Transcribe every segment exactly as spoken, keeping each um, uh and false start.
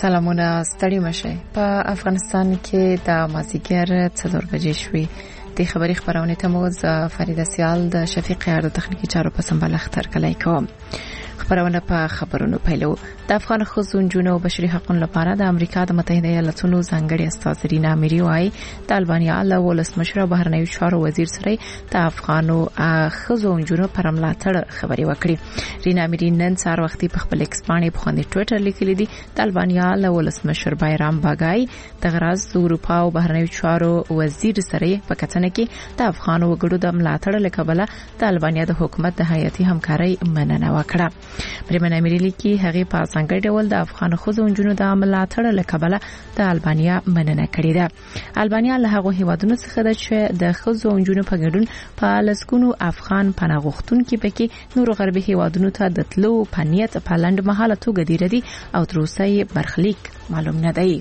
سلامونه ستړي مشه. په افغانستان کې د مازیګر څلور بجې شوې. د خبري خبرونه ته مو ز فرید سیال د شفیق یار د تخنیکی چارو په سمبال اختر کلای کوم. خبرونه په خبرونو پیلو. د افغان ښځو جنونو او بشري حقوقو لپاره د امریکا د متحده ایالاتونو ځانګړي استاد رینا میری وايي د البانیا له ولسمشر بهرنیو چارو وزیر سره د افغانو ښځو جنونو پر ملاتړ خبري وکړي. رینا میری نن سهار وختي په خپل ایکس باندې په خپل ټوئیټر لیکلي دي د البانیا له ولسمشر بایرام باګای د غراز اروپا او بهرنیو چارو وزیر سره په کتنه کې د افغانو وګړو د ملاتړ لکبله د البانیا د حکومت د حیاتي همکاري مننه وکړه. پرمنه امریلی کې هغه په څنګه ډول د افغان ښځو جنونو د ملاتړ لکبله د البانیا مننه کړې ده. البانیا له هغه هیوادونو څخه ده چې د ښځو جنونو په ګډون په لسګونو افغان پناه غوښتونکو پکې نور غربي هیوادونو ته د تلو پنیت په لند محاله توګه دی ردي او تر اوسه برخلیک معلوم نه دی.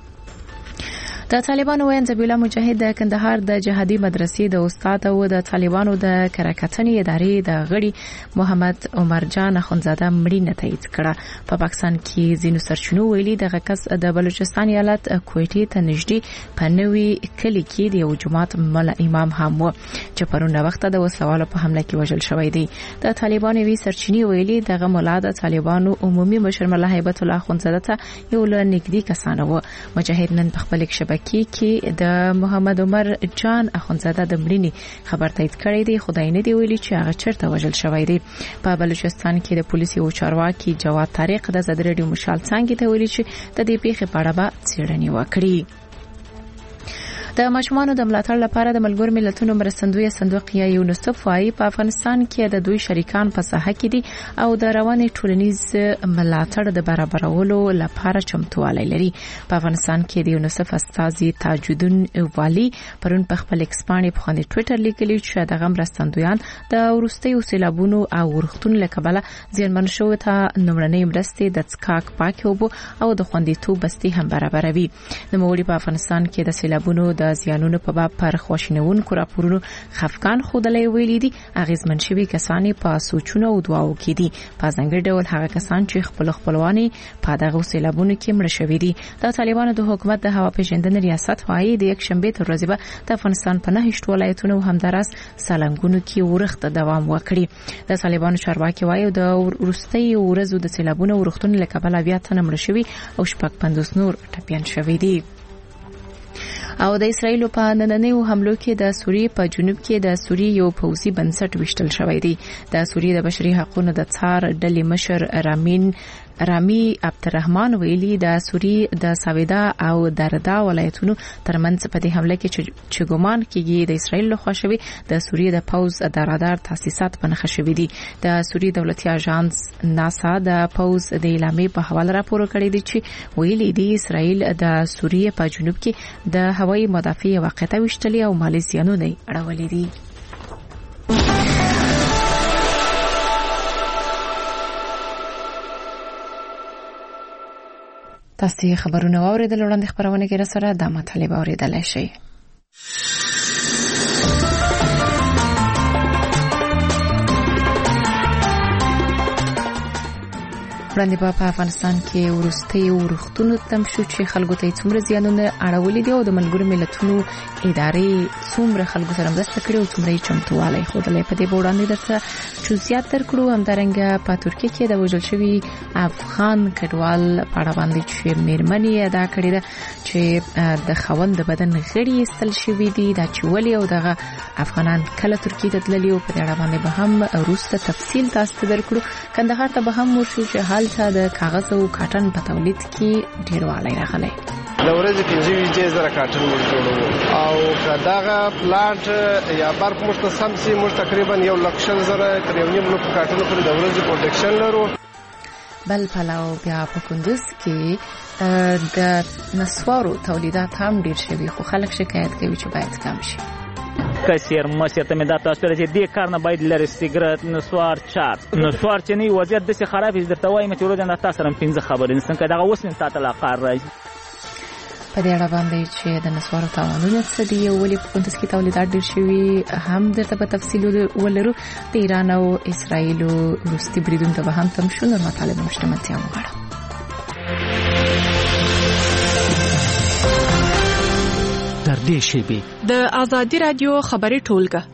د طالبانو وین زبیلا مجاهد د کندهار د جهادي مدرسې د استاد او د طالبانو د کرکټنې ادارې د غړي محمد عمر جان اخونزاده مړینه تایید کړه. په پاکستان کې زینو سرچینو ویلي د غکس د بلوچستان ایالت کوټې ته نږدې پنوي کلی کې د یو جماعت مل امام هم و چې پرونه وخت د وسلوالو په حمله کې وژل شوی دی. د طالبانو وی سرچینی ویلي دغه مولا د طالبانو عمومي مشر مله هیبت الله اخونزاده ته یو له نږدې کسانه و. مجاهد نن په خپل کې کې کې د محمد عمر جان اخونزاده د مړینې خبر تایید کړی دی. خدای نه دی ویلي چې هغه چیرته وژل شوی دی. په بلوچستان کې د پولیسو او چارواکي جواد طارق د زد ریډیو مشال څنګه ته ویلي چې د دې پیښې په اړه به څېړنې وکړي. د ماشومانو د ملاتړ لپاره د ملګرو ملتونو مرستندوی صندوق یا یونیسف وايي په افغانستان کې د دوی شریکان په ساحه کې دي او د رواني ټولنیز ملاتړ د برابرولو لپاره چمتووالی لري. په افغانستان کې د یونیسف استاذي تاجدین والی پرون په خپل ایکس باندې په خپل ټوئیټر لیکلي چې د مرستندویان د ورستیو سیلابونو او ورختون لکبله زیانمن شو ته نمرنۍ مرستې د څکاک پاک اوبو او د خوندیتوب بستي هم برابروي. د موړي په افغانستان کې د سیلابونو د زیانونو په باب پر خواشینونکو راپورونو خفقان خودلې ویلي دي. اغیزمن شوي کسان په سوچونو او دعاو کې دي. په څنګه ډول هغه کسان چې خپل خپلواني په دغه سیلابونو کې مړ شوي دي. د طالبانو د حکومت د هوا پیژندنې ریاست وايي د یک شنبه تر ورځې به د افغانستان په نه هیڅ ولایتونو همدارس سالنګونو کې ورخت دوام وکړي. د طالبانو چارواکي وايي د ورستي ورځو د سیلابونو ورختون لکبل بیا تنه مړ شوي او شپږ پنځوس نور ټپيان شوي دي. او د اسرایل په نننیو حملو کې د سوریې په جنوب کې د سوریې یو پوځي بنسټ وشتل شوی دی. د سوریې د بشري حقوقو د څار ډلې مشر رامین رامي عبدالرحمن ویلي د سوریې د ساویدا او دردا ولایتونو ترمنځ په دې حمله کې چې ګومان کېږي د اسرایل لخوا شوی د سوریې د پوز د رادار تاسیسات په نښه شوی دي. د سوریې دولتي اژانس ناسا د پوز د اعلامیې په حواله راپور کړی دی چې ویلي دی اسرایل د سوریې په جنوب کې د هوایي مدافع واقعیت وشتلې او مالي زیانونه اړولې دي. تاسو خبرونه واوریدل وړاندې خبرونه کې سره د مطالب اوریدل شي. وړاندې په افغانستان کې ورستي ورختونو تم شو چې خلکو ته څومره زیانونه اړولې دي او د ملګرو ملتونو ادارې څومره خلکو سره مرسته کړې او څومره چمتووالی خودلې په دې وړاندې درته جزئیات درکړو. همدارنګه په ترکیه کې د وژل شوي افغان کډوال په اړه باندې چې میرمنې ادا کړې ده چې د خوند د بدن غړي استل شوي دي دا چې ولې او دغه افغانان کله ترکیه ته تللي او په اړه باندې به هم وروسته تفصیل تاسو ته درکړو. کندهار ته به هم ورشو چې حال ته د کاغذ او کاټن په تولید کې ډیروالی راغلی. د ورځې پنځه ویشت زره کاټن موږ جوړوو او کداغه پلانټ یا برق موږ ته سم سي موږ تقریبا یو لک شل زره تر یو نیم لک کاټن پورې د ورځې پروډکشن لرو. بل پلاو بیا په کندوز کې د نسوارو تولیدات هم ډیر شوي خو خلک شکایت کوي چې باید کم شي. کثیر مسیته مې دا تاسو ته چې دې کار نه باید لري سیګریټ نسوار چار نسوار چې نه وضعیت د څه خراب دي درته وایم چې ورځ نه تاسو سره پنځه خبرې نسن کدا اوس نه تاسو لا قار راځي. په دې اړه باندې چې د نسوارو تاوانونه څه دي او ولې په کندوز کې تولیدات ډیر شوي هم درته په تفصیل ولرو. د ایران او اسرایل وروستي بریدونو ته به هم تم شو نور مطالب مشتملتیا وغواړو. نږدې شیبې. د آزادي رادیو خبري ټولګه.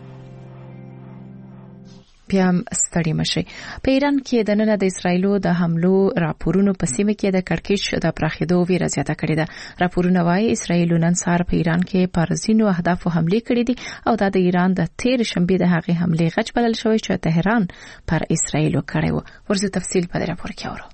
بیا ستړي مشي. په ایران کې د نن د اسرایلو د حملو راپورونو په سیمه کې د کړکېچ د پراخېدو ویره زیاته کړې ده. راپورونه وايي اسرایل نن سهار په ایران کې پر ځینو اهدافو حمله کړې دي او دا د ایران د تیر شنبه د هغې حمله غچ بلل شوی چې تهران پر اسرایل کړی و. ورته تفصیل په راپور کې اورو.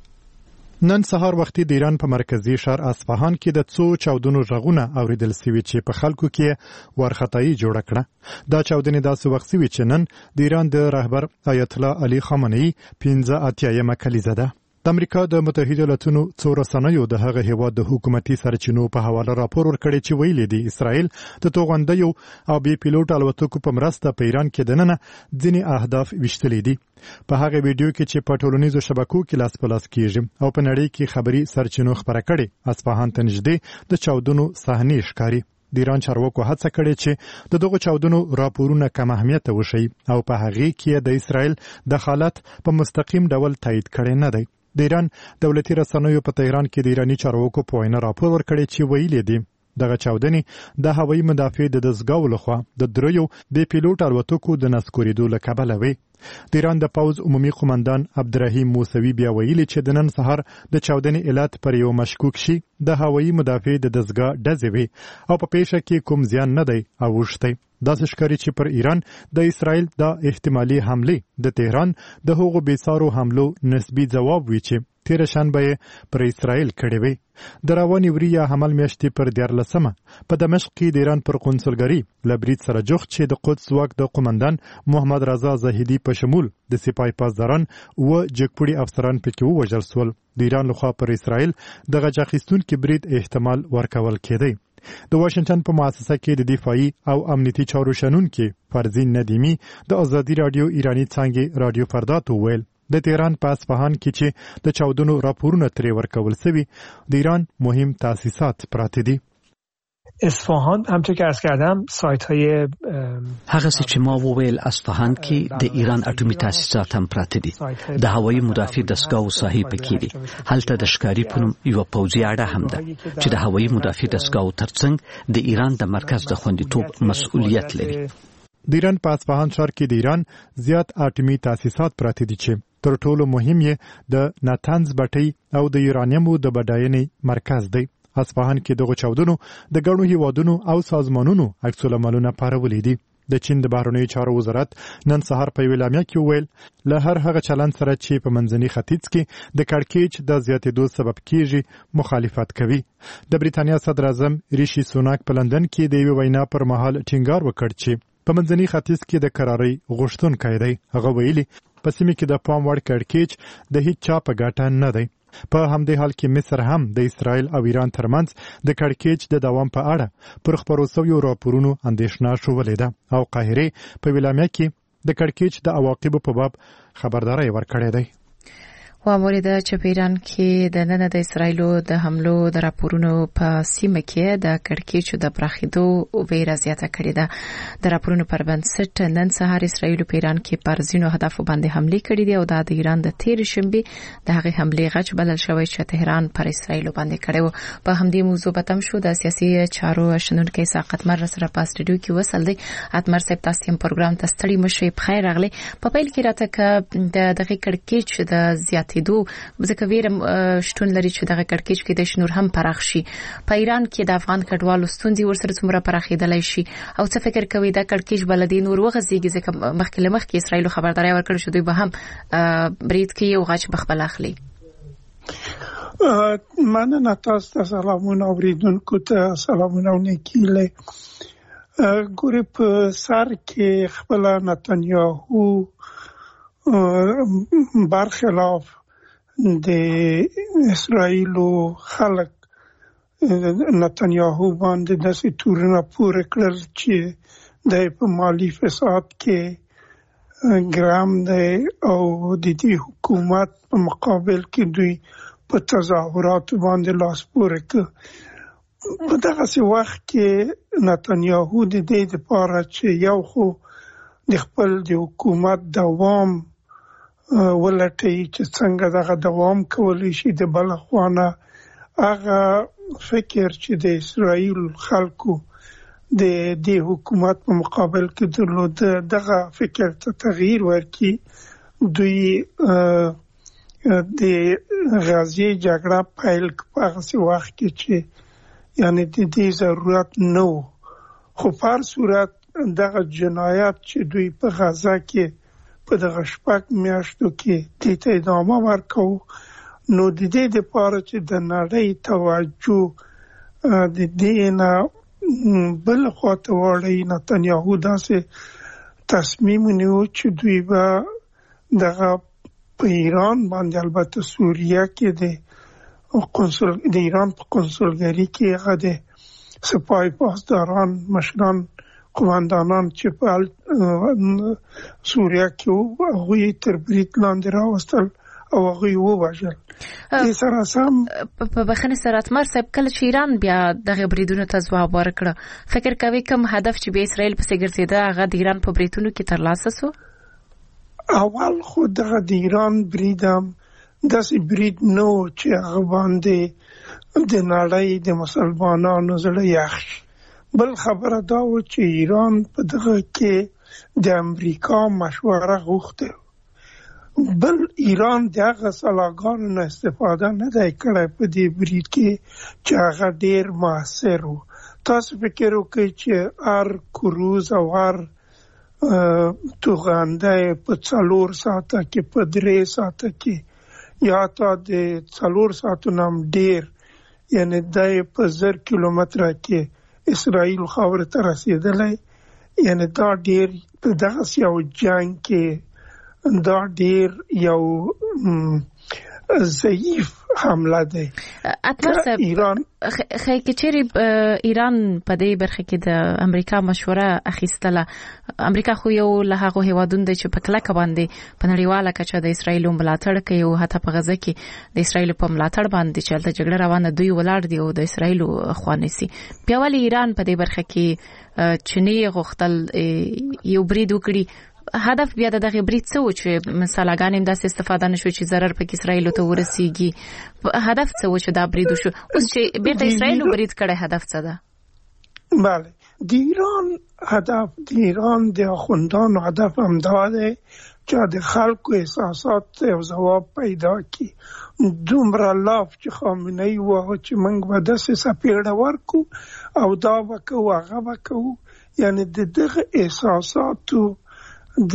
نن سهار وختي د ایران په مرکزی ښار اصفهان کې د څو چاودنو غږونه اوریدل شوي چې په خلکو کې ورختای جوړ کړه. دا چاودنې داسې وخت شوي چې نن د ایران د رهبر آیت الله علي خامنه‌ای پنځه اتیایمه کلیزه ده. د امریکا د متحده ایالاتونو څو رسنیو د هغه هیواد د حکومتي سرچینو په حواله راپور ورکړی چې ویلي دی اسرائیل د توغندیو او بي پیلوټ الوتکو په مرسته په ایران کې دننه ځینې اهداف وشتلې دي. په هغه ویډیو کې چې په ټولنیزو شبکو کې لاس په لاس کیږي او په نړۍ کې خبري سرچینو خبره کړي اصفهان ته نږدې د چاودنو صحنې ښکاري. د ایران چارواکو هڅه کړې چې د دغه چاودنو راپورونه کم اهمیت وشي او په هغه کې د اسرائیل دخالت په مستقیم ډول تایید کړي نه دی. د ایران دولتي رسنیو په تهران کې د ایرانی چارواکو په وینا راپور ورکړی چې ویلي دي دغه چاودنې د هوایي مدافع د دزګاو لخوا د دریو د پیلوټ الوتکو د نسکوریدو له کبله وي. د ایران د پوز عمومي قومندان عبدالرحیم موسوي بیا ویلي چې د نن سهار د چاودنې علت پر یو مشکوک شي د هوایي مدافع د دزګا ډزې وي او په پیښه کې کوم زیان نه دی اوښتی. داسې ښکاري چې پر ایران د اسرائیل د احتمالي حمله د تهران د هغو بیسارو حملو نسبی جواب وی چې تیر شنبه پر اسرائیل کړی وي. د رواني وریا حمل میاشتې پر دیارلسمه په دمشق کې د ایران پر قونسلګري لبرید سره جوخت چې د قدس واک د قومندان محمد رضا زاهدي په شمول د سپای پاسداران او جګپوړي افسران پکې ووژل شول. د ایران لخوا پر اسرائیل د غچ اخیستونکو برید احتمال ورکول کېدی. د واشنگټن په مؤسسه کې د دفاعي او امنیتي چارو شنونکو فرزین ندیمی د آزادي رادیو ایرانی څنګه رادیو فردا ته ویل د تهران په اصفهان کې چې د چاودنو راپورونه ترې ورکول شوي د ایران مهم تاسیسات پراته دي. اصفهان همونطور که عرض کردم سایت های هغه څه چې ما وویل اصفهان کې د ایران اټومي تاسیسات هم پراته دي. د هوایي مدافع دستګاو صاحب پکې دي. هلته د ښکاری په نوم یو پوځي اډه هم ده چې د هوایي مدافع دستګاو ترڅنګ د ایران د مرکز د خوندیتوب مسؤلیت لري. د ایران په اصفهان ښار کې د ایران زیات اټومي تاسیسات پراته دي چې تر ټولو مهم یې د ناتنز بټۍ او د یورانیمو د بډاینې مرکز دی. اصفهان کې دغه چاودنو د ګڼو هیوادونو او سازمانونو عکس العملونه پارولې دي. د چین د بهرنیو چارو وزارت نن سهار په ویلامیا کې ویل له هر هغه چلند سره چې په منځني ختیځ کې د کړکېچ د زیاتېدو سبب کیږي مخالفت کوي. د بریتانیا صدر اعظم ریشي سوناک په لندن کې د یوې وینا پر مهال ټینګار وکړ چې په منځني ختیځ کې د قرارۍ غوښتونکی دی. هغه ویلي په سیمه کې د پام وړ کړکېچ د هیڅ چا په ګټه نه دی. په همدې حال کې مصر هم د اسرائیل او ایران ترمنځ د کړکېچ د دوام په اړه پر خبرو شویو راپورونو اندېښنه شولې ده او قاهره په ویلامیا کې د کړکېچ د عواقبو په باب خبرداري ورکړې ده. وامورید چې په ایران کې د نن د اسرایلو د حملو د راپورونو په سیمه کې د کړکېچ د پراخېدو ویره زیاته کړې ده. د راپورونو پر بنسټ نن سهار اسرایل په ایران کې پر ځینو هدفو باندې حمله کړې دي او د ایران د تیر شنبه د هغې حمله غچ بلل شوی چې تهران پر اسرایل باندې کړی و. په همدې موضوع بتم شو د سیاسي چارو شنونکو ساقط مر سره په سټډیو کې وصل دی. اتمر صاحب تاسو هم پروګرام ته ستړي مشي په خیر راغلي. په پیل کې راته ک د دغه کړکېچ د زیات دو ځکه ویرم شتون لري چې دغه کړکېچ کې د شنور هم پراخ شي. په ایران کې د افغان کډوالو ستونزې ورسره څومره پراخېدلای شي او څه فکر کوي دا کړکېچ بلدي نور وغځيږي ځکه مخکې له مخکې اسرائیل خبرداري ورکړه چې دوی به هم برید کوي او غچ بخبل اخلي. مننه تاسو ته سلامونه اوریدونکو ته سلامونه نیکیله. ګورې په سر کې خپل نتنیاهو برخلاف د اسرائیل خلک نتنیاهو باندې داسې تورونه پورې کړل چې د په مالی فساد کې ګرام دی او د دې حکومت په مقابل کې دوی په تظاهرات باندې لاس پورې کړ. په دغه وخت کې نتنیاهو د دې لپاره چې یو خو د خپل د حکومت دوام ولټي چې څنګه دغه دوام کولی شي د بل خوانه هغه فکر چې د اسرائیل خلکو د دې حکومت په مقابل کې درلود دغه فکر ته تغییر ورکړي. دوی د غزې جګړه پیل په هغه وخت کې چې یعنی د دې ضرورت نه و، خو په هر صورت دغه جنایات چې دوی په غزه کې په دغه شپږ میاشتو کې دې ته ادامه ورکوو، نو د دې لپاره چې د نړۍ توجه د دې نه بل خواته واړوي، نتنیاهو داسې تصمیم ونیو چې دوی به دغه په ایران باندې، البته سوریه کې د قنصل د ایران په قنصلګري کې هغه د سپاه پاسداران مشران قوماندانان چې په سوریه کې وو هغوی تر برید لاندې راوستل او هغوی ووژل. دې سره سم په بخښنې سره اتمر صاحب کله چې ایران بیا دغه بریدونو ته ځواب ورکړه، فکر کوي کوم هدف چې به اسرائیل پسې ګرځېده هغه د ایران په بریدونو کې ترلاسه سو؟ اول خو دغه د ایران برید هم داسې برید نه و چې هغه باندې د نړۍ د مسلمانانو زړه یخ شي. بل خبره دا و چې ایران په دغه کې د امریکا مشوره غوښته. بل ایران دغه سلاګانو نه استفاده نه دی کړی په دې برید کې چې هغه ډیر موثر و. تاسو فکر وکړئ چې هر کروز او هر توغنده په څلور ساعته کې په درې ساعته کې یا تا د څلور ساعتو نام ډیر، یعنی د په زر کیلومتره کې اسرائیل خاور ته رسیدلی، یعنی دا ډیر په دغه یو جنگ کې دا ډیر یو ضعیف حمله ده. اتمر صاحب ایران خې کې چیرې ایران په دې برخه کې د امریکا مشوره اخیستله، امریکا خو یو له هغه هیوادونو دی چې په کلکه باندې په نړیواله کچه د اسرائیل ملاتړ کوي او حتی په غزه کې د اسرائیل په ملاتړ باندې چې د جګړه روانه دوی ولاړ دی او د اسرائیل خوا نیسي. بیا ولې ایران په دې برخه کې چینی غوښتل یو برید وکړي؟ هدف بیا دغه برید څه و چې مثلاګان هم داسې استفاده نشو چې ضرر پکې اسرائیل ته ورسیږي؟ هدف څه و چې دا برید وشو؟ اوس چې بیرته اسرائیل برید کړي هدف څه ده؟ بله، د ایران هدف د ایران د اخوندانو هدف هم دا دی چې د خلکو احساسات او ځواب پیدا کړي. دومره لاف چې خامنه ای وایي چې موږ به داسې سپېړه ورکو او دا وکړو هغه وکړو، یعنی د دغه احساساتو د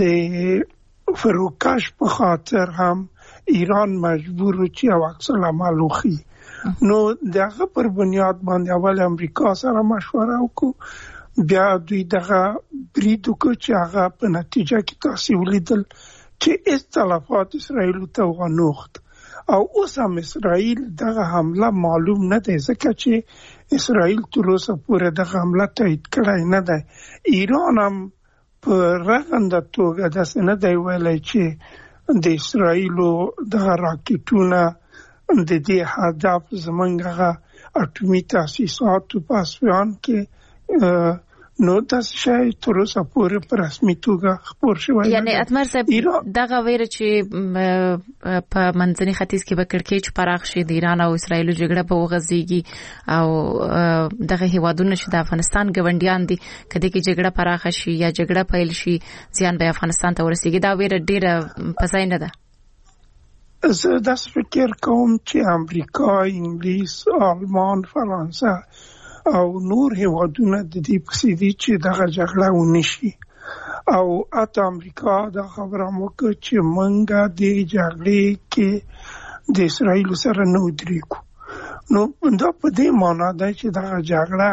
فروکش په خاطر هم ایران مجبور و چې او عکس العمل وکړي. نو دغه پر بنیاد باندې اول امریکا سره مشوره وکړو، بیا دوی دغه برید وکړو چې هغه په نتیجه کې تاسو ولیدل چې اختلافات اسرائیل ته ونوخت او اوس هم اسرائیل دغه حمله معلوم نه دی ځکه چې اسرائیل تر اوسه پورې دغه حمله تایید کړی نه دی. ایران هم په رغنده توګه داسې نه دی ویلی چې د اسرائیلو دغه راکټونه د دې هدف زمونږ هغه اټومي تاسیساتو په اصفهان کې نو داسې شی تر اوسه پورې په رسمي توګه خپور شوی. یعنی اتمر صاحب دغه ویره چې په منځني ختیځ کې به کړکېچ پراخ شي، د ایران او اسرائیل جګړه به وغځېږي او دغه هیوادونه چې د افغانستان ګاونډیان دي کله کې جګړه پراخ شي یا جګړه پیل شي زیان به افغانستان ته ورسیږي، دا ویره ډیره پځای نه ده. زه داسې فکر کوم چې امریکا، انګلیس، آلمان، فرانسه او نور هیوادونه د دې پسې دي چې دغه جګړه ونشي او اته امریکا دا خبره وکړه چې منګه د جګړې کې د اسرائیل سره نه ودرېږو. نو دا په دې معنی ده چې دغه جګړه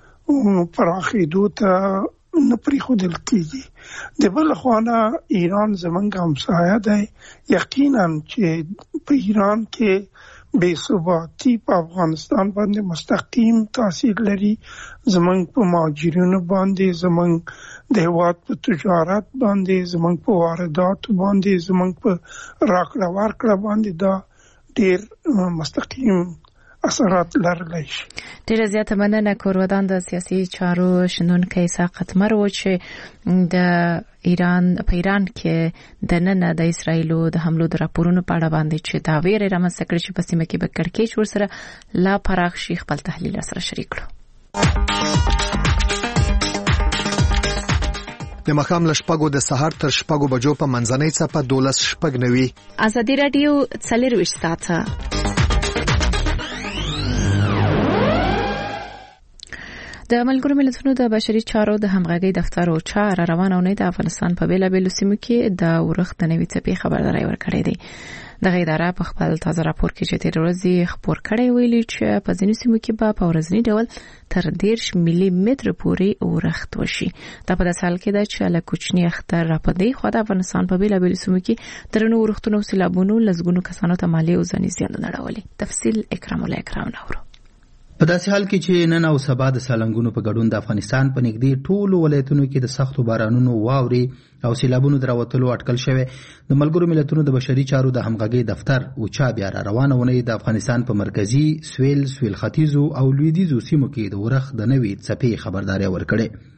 پراخېدو ته نه پرېښودل کېږي. د بل خوا نه ایران زموږ همسایه دی، یقینا چې په ایران کې بے ثباتی په افغانستان باندې مستقیم تاثیر لري، زمونږ په مهاجرینو باندې، زمونږ د هیواد په تجارت باندې، زمونږ په واردات باندې، زمونږ په راکړه ورکړه باندې دا ډیر مستقیم اثرات لرلی شي. ډیره زیاته مننه. کورودان د سیاسي چارو شنونکی اسحاق اتمر و چې د ایران په ایران کې د نن د اسرائیل د حملو د راپورونو په اړه باندې چې دا ویره رامنځته کړې چې په سیمه کې به کړکېچ ورسره لا پراخ شي خپل تحلیل سره شریک کړو. د مخام له شپږو د سهار تر شپږو بجو په منځنۍ څپه دولس شپږ نوي. ازادي رادیو څلرویشت ساعته د ملګرو ملتونو د بشري چارو د همغږي دفتر او چار روانه ونې د افغانستان په بیلابېلو سیمو کې د ورښت د نوي څپې خبرداري ورکړې ده. دغه اداره په خپل تازه راپور کې چې تیر ورځې خبر کړی ویلي چې په ځینو سیمو کې به په ورځني ډول تر دېرش ملي متر پورې ورښت وشي. دا په داسې حال کې ده چې له کوچني اختر را پدې خو د افغانستان په بیلابېلو سیمو کې درنو ورښتونو او سیلابونو لزګونو کسانو ته مالی او ځاني زیانونه اړولي. تفصیل اکرام الله اکرام نورو. په داسې حال کې چې نن او سبا د سالنګونو په ګډون د افغانستان په نږدې ټولو ولایتونو کې د سختو بارانونو واورې او سیلابونو دراوتلو اټکل شوی. د ملګرو ملتونو د بشري چارو د همغږي دفتر اوچا بیا را روانه ونې د افغانستان په مرکزی سویل سویل ختیځو او لویدیځو سیمو کې د ورښت د نوي څپې خبرداري ورکړې.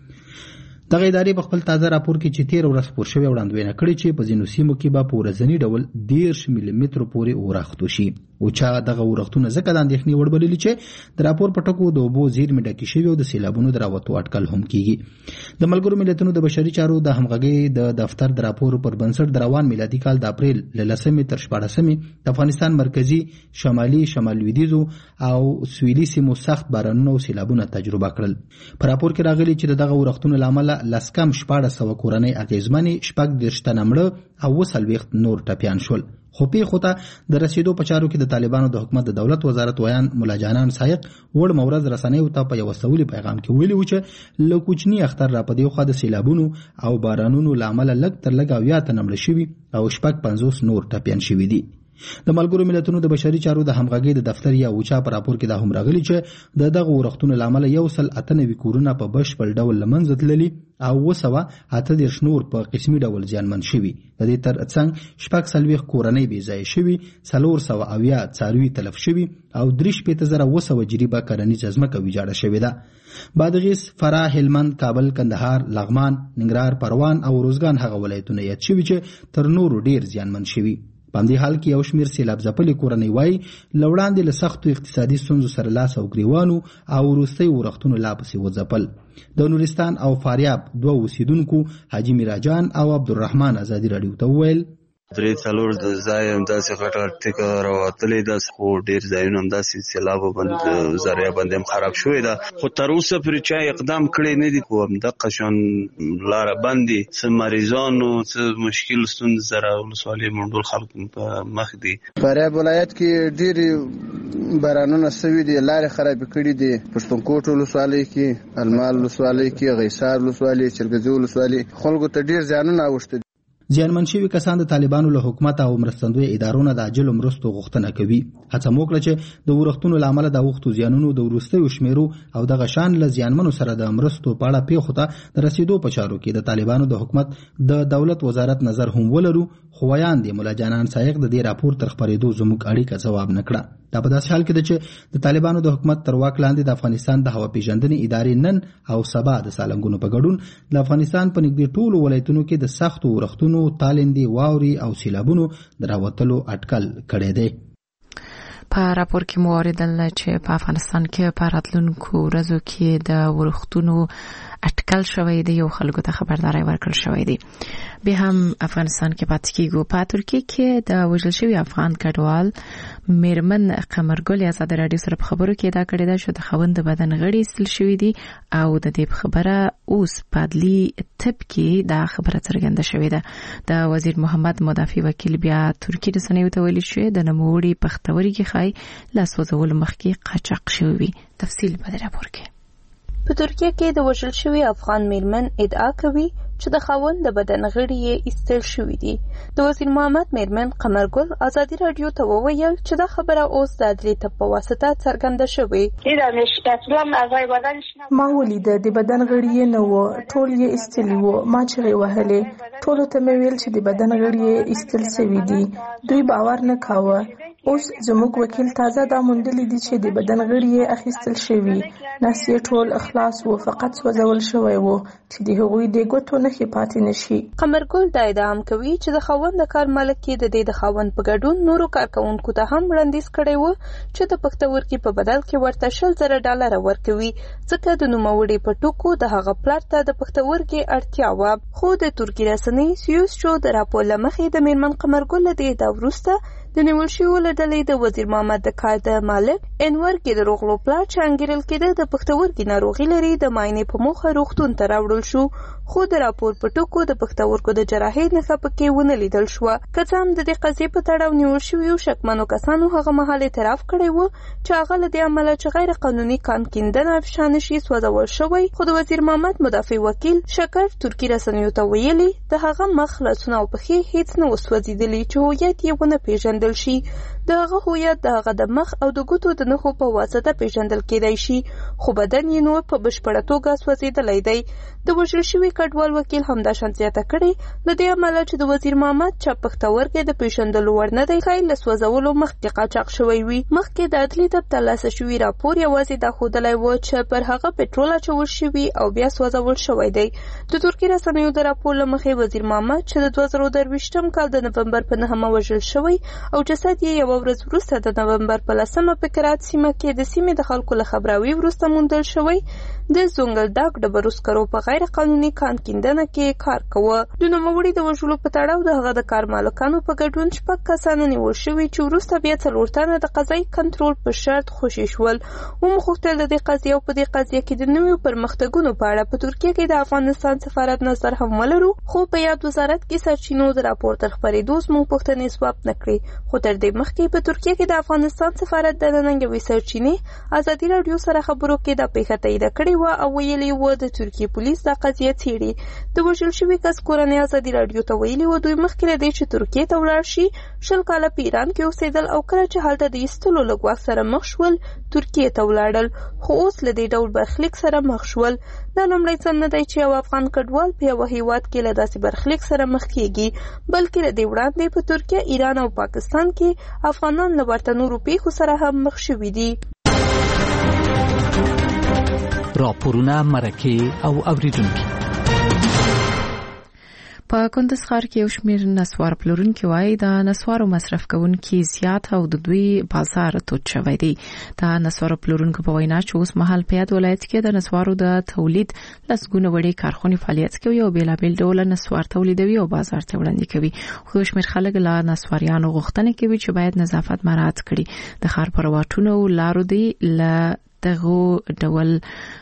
دغه ادارې په خپل تازه راپور کې چې تیر ورځ خبر شوی وړاندوینه کړې چې په ځینو سیمو کې به په ورځني ډول دېرش ملي متر پورې ورښت وشي. او چا دغه ورښتونه ځکه د اندېښنې وړ بللي چې د راپور په ټکو د اوبو زیرمې ډکې شوي او د سیلابونو د راوتو اټکل هم کیږي. د ملګرو ملتونو د بشري چارو د همغږۍ د دفتر د راپور پر بنسټ د روان میلادي کال د اپریل له لسمې تر شپاړسمې د افغانستان مرکزي شمالي شمال لویدیځو او سویلي سیمو سخت بارانونه او سیلابونه تجربه کړل. په راپور کې راغلي چې دغه ورښتونو له امله لس کم شپاړس سوه کورنۍ اغېزمنې، شپږ دېرش تنه مړه او اووه څلوېښت نور ټپیان شول. خو پیښو ته د رسیدو په چارو کې د طالبانو د حکومت د دولت وزارت ویان مولا جانان سایق وړ مورز رسنیو ته په یو سولي پیغام کې ویلي و چې له کوچني اختر را پدې خو د سیلابونو او بارانونو له امله لږ تر لږه اویا تنه مړه شوي او شپږ پنځوس نور ټپیان شوي دي. د ملګرو ملتونو د بشري چارو د همغږۍ د دفتر یا اوچا په راپور کې دا هم راغلي چې د دغه ورښتونو له امله یو سل اته نوي کورونه په بشپړ ډول له منځه تللي او اووه سوه اته دېرش نور په قسمي ډول زیانمن شوي. د دې تر څنګ شپږ څلوېښت کورنۍ بې ځایه شوي، څلور سوه اویا څاروي تلف شوي او درې شپېته زره اووه سوه جریبه کرنیزه ځمکه ویجاړه شوې ده. بادغیس، فراه، هلمند، کابل، کندهار، لغمان، ننګرهار، پروان او روزګان هغه ولایتونه یاد شوي چې تر نورو ډیر زیانمن شوي. په همدې حال کې یو شمېر سیلاب ځپلې کورنۍ وایي له وړاندې له سختو اقتصادي ستونزو سره لاس او ګریوانو او وروستۍ ورښتونو لا پسې وځپل. د نورستان او فاریاب دوه اوسیدونکو حاجي میراجان او عبدالرحمن ازادي راډیو ته وویل درې څلور د ځای همداسې غټ غټ ټیکه راوتلې ده، خو ډېر ځایونه همداسې سیلابو باندې ذریعه باندې هم خراب شوې ده، خو تر اوسه پرې چا اقدام کړی نه دي. خو همدغه شان لاره بند دي، څه مریضانو څه مشکل ستونزې سره ولسوالۍ منډول خلکو په مخ دي. فاریاب ولایت کې ډېرې بارانونه سوي دي، لارې خرابې کړي دي. پښتونکوټ ولسوالۍ کې، المال ولسوالۍ کې، غیسار ولسوالۍ، چرګزي ولسوالۍ خلکو ته ډېر زیانونه اوښتي دي. زیانمن شوي کسان د طالبانو له حکومت او مرستندوی ادارو نه د عاجلو مرستو غوښتنه کوي. هڅه مو وکړه چې د ورښتونو له امله د اوښتو زیانونو د وروستیو شمیرو او دغه شان له زیانمنو سره د مرستو په اړه پیښو ته د رسیدو په چارو کې د طالبانو د حکومت د دولت وزارت نظر هم ولرو. خو ویان دی مولا جانان سایق د دې راپور تر خپرېدو زموږ اړیکه ځواب نه کړه. دا په داسې حال کې ده چې د طالبانو د حکومت تر واک لاندې د افغانستان د هوا پیژندنې ادارې نن او سبا د سالنګونو په ګډون د افغانستان په نږدې ټولو ولایتونو کې د سختو ورښتونو، تالندې، واوري او سیلابونو د راوتلو اټکل کړی دی. په راپور کې مو اوریدل چې په افغانستان کې په راتلونکو ورځو کې د ورښتونو اټکل شوی دی، یو خلکو ته خبرداري ورکړل شوی دی. به هم افغانستان کې پاتې کیږو. په ترکیه کې د وژل شوی افغان کډوال میرمن قمرګل آزاد راډیو سره په خبرو کې دا کړی دا چې د خوند بدن غړي استل شوی دي او د دې خبره اوس پادلی تپ کې دا خبره څرګنده شوې ده. د وزیر محمد مدافع وکیل بیا ترکیه د سنوي ته ویلي چې د نوموړي پختوري کې خای لاس وزول مخکې قاچاق شوی. تفصیل په راپور کې. په ترکیه کې د وژل شوی افغان میرمن ادعا کوي چې د خاوند د بدن غړي یې ایستل شوي دي. د وزیر محمد میرمن قمرګل ازادي راډیو ته وویل چې دا خبره اوس د عدلي تپ په واسطه څرګنده شوې. ما ولید د بدن غړي یې نه و، ټول یې ایستلي وو. ما چغې وهلې، ټولو ته مې ویل چې د بدن غړي یې ایستل شوي دي. دوی باور نه کاوه. اوس زموږ وکیل تازه دا موندلي دي چې د بدن غړي یې اخیستل شوي، نس یې ټول اخلاص و، فقط سوځول شوی و چې د هغوی د ګوتو نښې پاتې نشي. قمرګل دا ادعا هم کوي چې د خاوند د کار مالک یې د دې د خاوند په ګډون نورو کارکوونکو ته هم وړاندیز کړی و چې د پښتورګي په بدل کې ورته شل زره ډالره ورکوي، ځکه د نوموړي په ټکو د هغه پلار ته د پښتورګي اړتیا وه. خو د ترکي رسنۍ سیوس شو د راپور له مخې د میرمن قمرګل له دې ادعا وروسته د نیول شویو له ډلې د وزیر محمد د کار د مالک انور کې د روغلو پلار چې انګیرل کېده د پښتورګي ناروغي لري د معاینې په موخه روغتون ته راوړل شو، خو د راپور په ټکو د پښتورګو د جراحۍ نښه پکې ونه لیدل شوه. که څه هم د دې قضیې په تړاو نیول شویو شکمنو کسانو هغه مهال اعتراف کړی و چې هغه له دې امله چې غیر قانوني کان کیندنه افشا نشي سوځول شوی، خو د وزیر محمد مدافع وکیل شکر ترکي رسنیو ته ویلي د هغه مخ، لاسونه او پښې هیڅ نه وسوځېدلي چې هویت یې ونه پیژندل شي. د هغه هویت د هغه د مخ او د ګوتو د نښو په واسطه پیژندل کېدای شي، خو بدن یې نور په بشپړه توګه سوځېدلی دی. د وژل شوي کډوال وکیل همدا شان زیاته کړې له دې امله چې د وزیر محمد چپ پښتورګی د پیژندلو وړ نه دی، ښایي له سوځولو مخکې قاچاق شوی وي. مخکې د عدلي طب ترلاسه شوي راپور یوازې دا ښودلی و چې پر هغه پټرول اچول شوي او بیا سوځول شوی دی. د ترکي رسنیو د راپور له مخې وزیر محمد چې د دوه زره درویشتم کال د نومبر په نهمه وژل شوی او جسد یې یوه ورځ وروسته د نومبر په لسمه په کرات سیمه کې د سیمې د خلکو له خبراوي وروسته موندل شوی، د زونګلداک ډبرو سکرو په غیر قانوني کان کیندنه کې کار کوه. د نوموړي د وژلو په تړاو د هغه د کار مالکانو په ګډون شپږ کسان نیول شوي چې وروسته بیا څلور تنه د قضایي کنټرول په شرط خوشي شول. وموغوښتل د دې قضیې او په دې قضیه کې د نویو پرمختګونو په اړه په ترکیه کې د افغانستان سفارت نظر هم ولرو، خو په یاد وزارت کې سرچینو د راپور تر خپرېدو زموږ پوښتنې ځواب نه کړې. خو تر دې مخکې په ترکیه کې د افغانستان سفارت د نن یوې سرچینې ازادي راډیو سره خبرو کې دا پیښه تایید کړې وه او ویلي و د ترکیې پولیس دا قضیه څېړي. د وژل شوي کس کورنۍ ازادي راډیو ته ویلي و دوی مخکې له دې چې ترکیې ته ولاړ شي شل کاله په ایران کې اوسېدل او کله چې هلته د ایستلو له ګواښ سره مخ شول ترکیې ته ولاړل، خو اوس له دې ډول برخلیک سره مخ شول. دا لومړی ځل نه دی چې یو افغان کډوال په یوه هیواد کې له داسې برخلیک سره مخ کېږي، بلکې له دې وړاندې په ترکیه، ایران او پاکستان کې افغانان له ورته نورو پیښو سره هم مخ شوي دي. راپورونه، مرکې او اوریدونکي. په کندز ښار کې یو شمېر نسوار پلورونکي وایي د نسوارو مصرف کوونکي زیات او د دوی بازار تود شوی دی. د نسوارو پلورونکو په وینا چې اوس مهال په یاد ولایت کې د نسوارو د تولید لسګونه وړې کارخونې فعالیت کوي او بېلابېل ډوله نسوار تولیدوي او بازار ته وړاندې کوي. خو شمېر خلک له نسواریانو غوښتنه کوي چې باید نظافت مراعات کړي. د ښار پر واټونو لارو دی له دغه ډول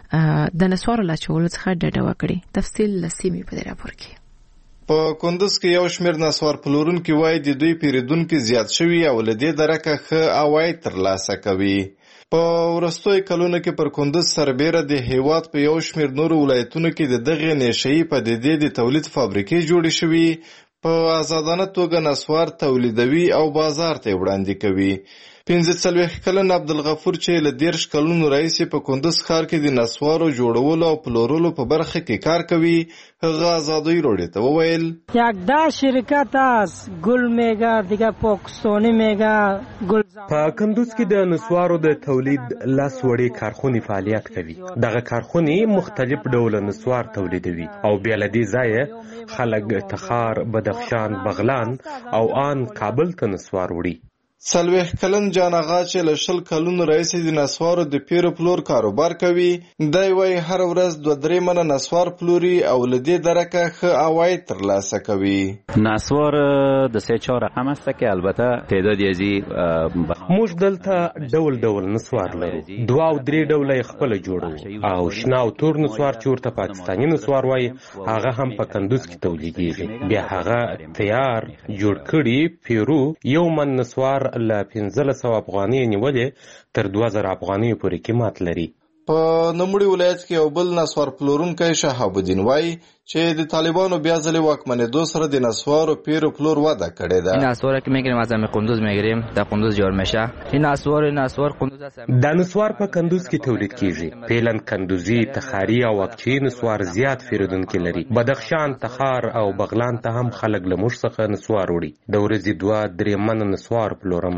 د نسوارو لا چولو څخه ډډه وکړي. تفصیل لسیمې په دې راپور کې. په کندز کې یو شمېر نسوار پلورونکي وایي د دوی پیرودونکي زیات شوي او له دې درکه ښه عواید ترلاسه کوي. په وروستیو کلونو کې پر کندز سربیره د هیواد په یو شمېر نورو ولایتونو کې د دغې نشهیي پدیدې د تولید فابریکې جوړې شوي، په آزادانه توګه نسوار تولیدوي او بازار ته وړاندې کوي. پنځه څلوېښت کلن عبدالغفور چې له دېرش کلونو راهیسې په کندز ښار کې د نسوارو جوړولو او پلورلو په برخه کې کار کوي، هغه آزادی روډې ته وویل یک ده شرکت است، گل میگه دیگه پاکستانی میگه گل. په کندوز کې د نسوارو د تولید لس وړې کارخونې فعالیت کوي. دغه کارخونې مختلف ډول نسوار تولیدوي او بیا له دې ځایه خلک تخار، بدخشان، بغلان او آن کابل ته نسوار وړي. څلوېښت کلن جان آغا چې له شل کلونو راهیسې د نسوارو د پیرو پلور کاروبار کوي، دی وایي هره ورځ دوه درې منه نسوار پلوري او له دې درکه ښه عواید ترلاسه کوي. نسوار د سه چهار رقم است که البته تعداد یزي موږ دلته ډول ډول نسوار لرو، دوه او درې ډوله یې خپله جوړو او شنه او تور نسوار چې ورته پاکستاني نسوار وایي هغه هم په کندوز کې تولیدېږي. بیا هغه تیار جوړ کړي پیرو یو من نسوار له پنځلس سوه افغانۍ نیولې تر دوه زره افغانیو پورې قیمت لري. په نوموړي ولایت کې یو بل نسوار پلورونکی شهاب الدین وایي چې د طالبانو بیا ځلې واکمنېدو سره د نسوارو پیرو پلور وده کړې ده. این نسوار که میگیریم از همه قندوز میگیریم، در قندوز جور میشه. این نسوار این نسوار قندوز است. دا نسوار په کندوز کې تولید کیږي. پیلن کندوزی، تخاری او اقچی نسوار زیات پیرودونکي لري. بدخشان، تخار او بغلان ته هم خلک له موږ څخه نسوار وړي. د ورځې دوه درې منه نسوار پلورمه.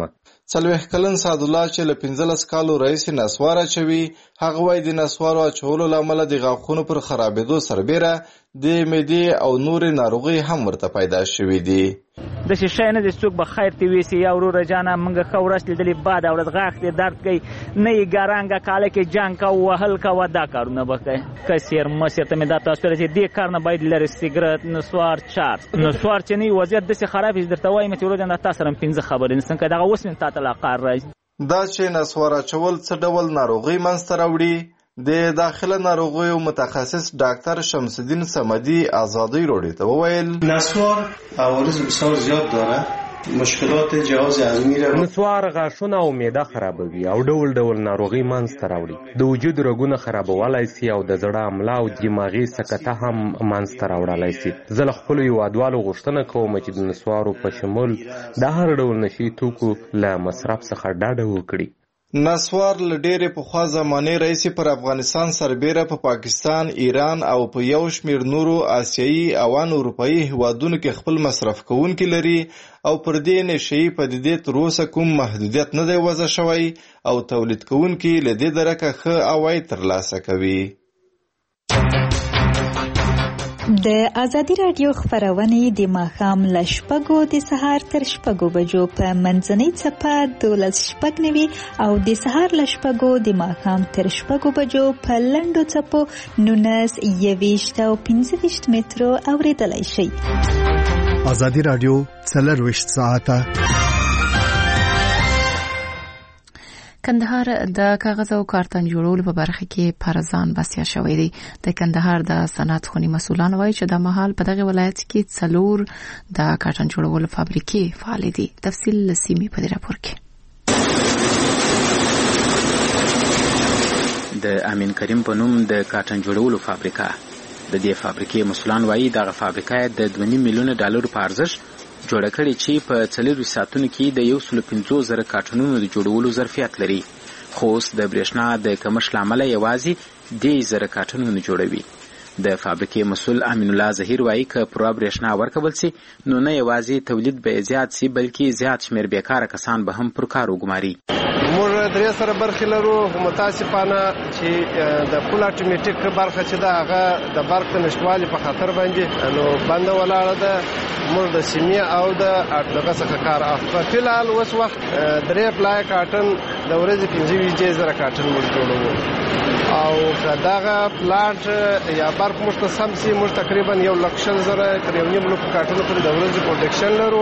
څلوېښت کلن سعدالله چې له پنځلس کالو راهیسې نسوار اچوي، هغه وایي د نسوارو اچولو له امله د غاښونو پر خرابېدو سربیره د معدې او نورې ناروغۍ هم ورته پیدا شوي دي. داسې شی نه دی څوک به خیر ترې ویسي یا وروره جانه موږ ښه ورځ لیدلې بده ورځ غاښ دې درد کوي نه یې ګرانګه کاله کې جنګ کوه وهل کوه دا کارونه به کوي. کسیر مسیر ته مې دا تاسو ته چې دې کار نه باید لرې سګرټ نسوار چارج نسوار چې نه وي وضعیت داسې خراب وي چې درته وایم چې ورځ نه تا سره پنځه خبرې نشم که دغه اوس مې تا ته لا کار راځي. دا چې نسوار اچول څه ډول ناروغۍ منځته راوړي د داخله ناروغیو متخصص ډاکټر شمس الدین صمدی آزادی روډي ته وویل نسوار عوارض بسیار زیاد داره، مشکلات جهاز هضمي را نسوار غاښونه او معده خرابوي او ډول ډول ناروغي منځته راوړي. د وجود رګونه خرابولای شي او د زړه عمله او دماغي سکته هم منځته راوړلی شي. زه له خپلو هیوادوالو غوښتنه کوم چې د نسوارو په شمول د هر ډول نشي توکو له مصرف څخه ډډه وکړي. نسوار له ډېرې پخوا زمانې راهیسې پر افغانستان سربیره په پا پاکستان، ایران او په یو شمېر نورو آسیایي او ان اروپایي هیوادونو کې خپل مصرف کوونکي لري او پر دې نشهیي پدیدې تر اوسه کوم محدودیت نه دی وضع شوی او تولید کوونکي له دې درکه ښه عواید ترلاسه کوي. د ازادي راډیو خبرونه د ماښام له شپږو د سهار تر شپږو بجو په منځنۍ څپه دولس شپږ نوي او د سهار له شپږو د ماښام تر شپږو بجو په لنډو څپو نولس یویشت او پنځه ویشت مترو اورېدلی شئ. ازادي راډیو څلرویشت ساعته کندهار د کاغذ او کارتن جوړولو په برخه کې پرځان بسیا شوی دی. د کندهار د صنعت خونی مسؤلان وایي چې د مهال په دغه ولایت کې څلور د کارتن جوړولو فابریکې فعال دي. تفصیل لسیمی په دې راپور کې. د امین کریم په نوم د کارتن جوړولو فابریکه د دې فابریکې مسؤلان وایي دغه فابریکه د دوه نیم میلیون ډالر په ارزښت جوړه کړې چې په څلورویشت ساعتونو کې د یو سل پنځوس زره کارټونونو د جوړولو ظرفیت لري، خو اوس د برېښنا د کمښت له امله یوازې دېرش زره کارټونونه جوړوي. د فابریکې مسؤل امین الله ظهیر وایي که پوره برېښنا ورکول سي نو نه یوازې تولید به زیات سي بلکې زیات شمېر بیکاره کسان به هم پر کار وګماري. موږ درې سره برخې لرو، متاسفانه چې د فول اټومیټیک برخه چې ده هغه د برق د نشتوالي په خاطر باندې نو بنده ولاړه ده. موږ د سیمې او د دغه څخه کار اخلو. په فلحال اوس وخت درې پلای کارټن د ورځې پنځه ویشت زره کارټن موږ جوړوو او که دغه پلانټ یا برق موږ ته سم سي موږ تقریبا یو لک شل زره تر یو نیم لک کارټنو پورې د ورځې پروډکشن لرو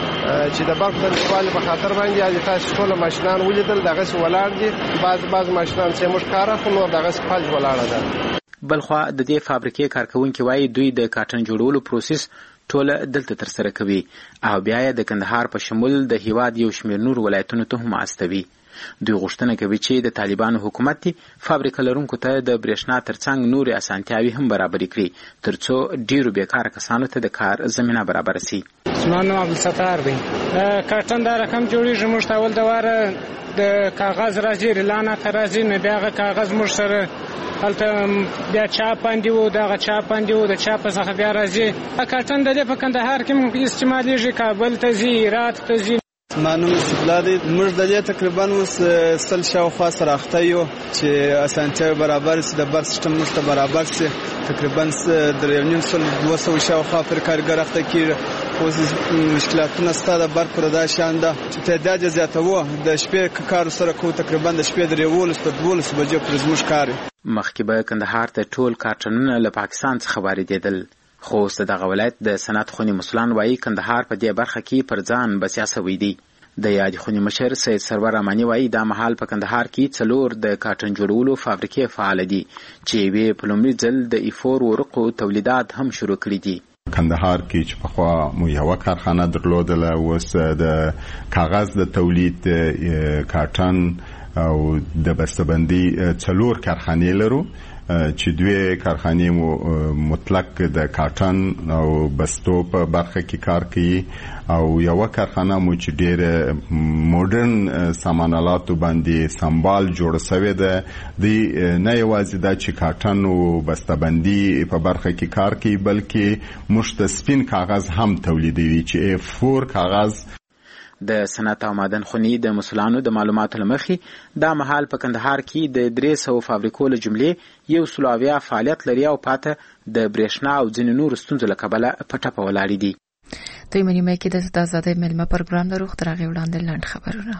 چې د برق د نشتوالي په خاطر باندې د تاسو ټول ماشینان ولیدل دغه ولاړ دي. بعض بعض ماشینان چې موږ کار اخلو نو دغه فلج ولاړه ده. بلخوا د دې فابریکې کارکونکي وایي دوی د کارټن جوړولو پروسس ټول دلته تر سره کوي او بیا یې د کندهار په شمول د هیواد یو شمېر نور ولایتونو ته هم استوي. دوی غوښتنه کوي چې د طالبانو حکومت فابریکه لرونکو ته د برېښنا ترڅنګ نورې اسانتیاوې هم برابرې کړي ترڅو ډیرو بیکاره کسانو ته د کار زمینه برابره سي. زما نوم عبدالستار دی. کارټن دا رقم جوړېږي موږ ته اول د واره د کاغذ راځي ریلانه ته راځي نو بیا هغه کاغذ موږ سره هلته بیا چاپ باندې وو دغه چاپ باندې وو د چاپ څخه بیا راځي. کارټن د دې په کندهار کې موږ استعمالیږي، کابل ته ځي، هرات ته ځي. زما نوم استقلال دی. موږ د دې تقریبا اوس سل شاوخوا سره اخته یو چې اسانتیاوې برابر سي، د برق سیستم موږ ته برابر سي. تقریبا د یو نیم سل دوه سوه شاوخوا پر کارګر اخته کېږي. اوس مشکلاتونه ستا د برق پر دا شان ده چې تعداد یې زیاتوه. د شپې کار سره کوو تقریبا د شپې د یولس تر دولس بجې پورې زموږ کار. مخکې به کندهار ته ټول کارټنونه له پاکستان څخه واردېدل، خو اوس د دغه ولایت د صنعت خونې مسؤلان وایي کندهار په دې برخه کې پر ځان بسیا سوی دی. د یادې خونې مشر سید سرور اماني وایي دا مهال په کندهار کې څلور د کارټن جوړولو فابریکې فعال دي چې یوې په لومړي ځل د ایفور ورقو تولیدات هم شروع کړي دي. کندهار کې چې پخوا مو یوه کارخانه درلودله، اوس د کاغذ د تولید کارټن او د بسته‌بندي څلور کارخانې لرو چې دوی کارخانې مو مطلق د کارټن او بستو په برخه کې کار کوي او یو کارخانه مو چې ډېر مدرن سامانالاتو باندې سمبال جوړ شوی ده. دی نه یوازې دا چې کارټن او بسته‌بندي په برخه کې کار کوي بلکې مشت سپین کاغذ هم تولیدوي چې اف فور کاغذ. د صنعت او معدن خونې د مسولانو د معلوماتو له مخې دا مهال په کندهار کې د درې سوه فابریکو له جملې یو سل اویا فعالیت لري او پاته د برېښنا او ځینې نورو ستونزو له کبله په ټپه ولاړې دي. دویمه نیمه کې د ازادۍ مېلمه پروګرام لرو، تر هغې وړاندې لنډ خبرونه.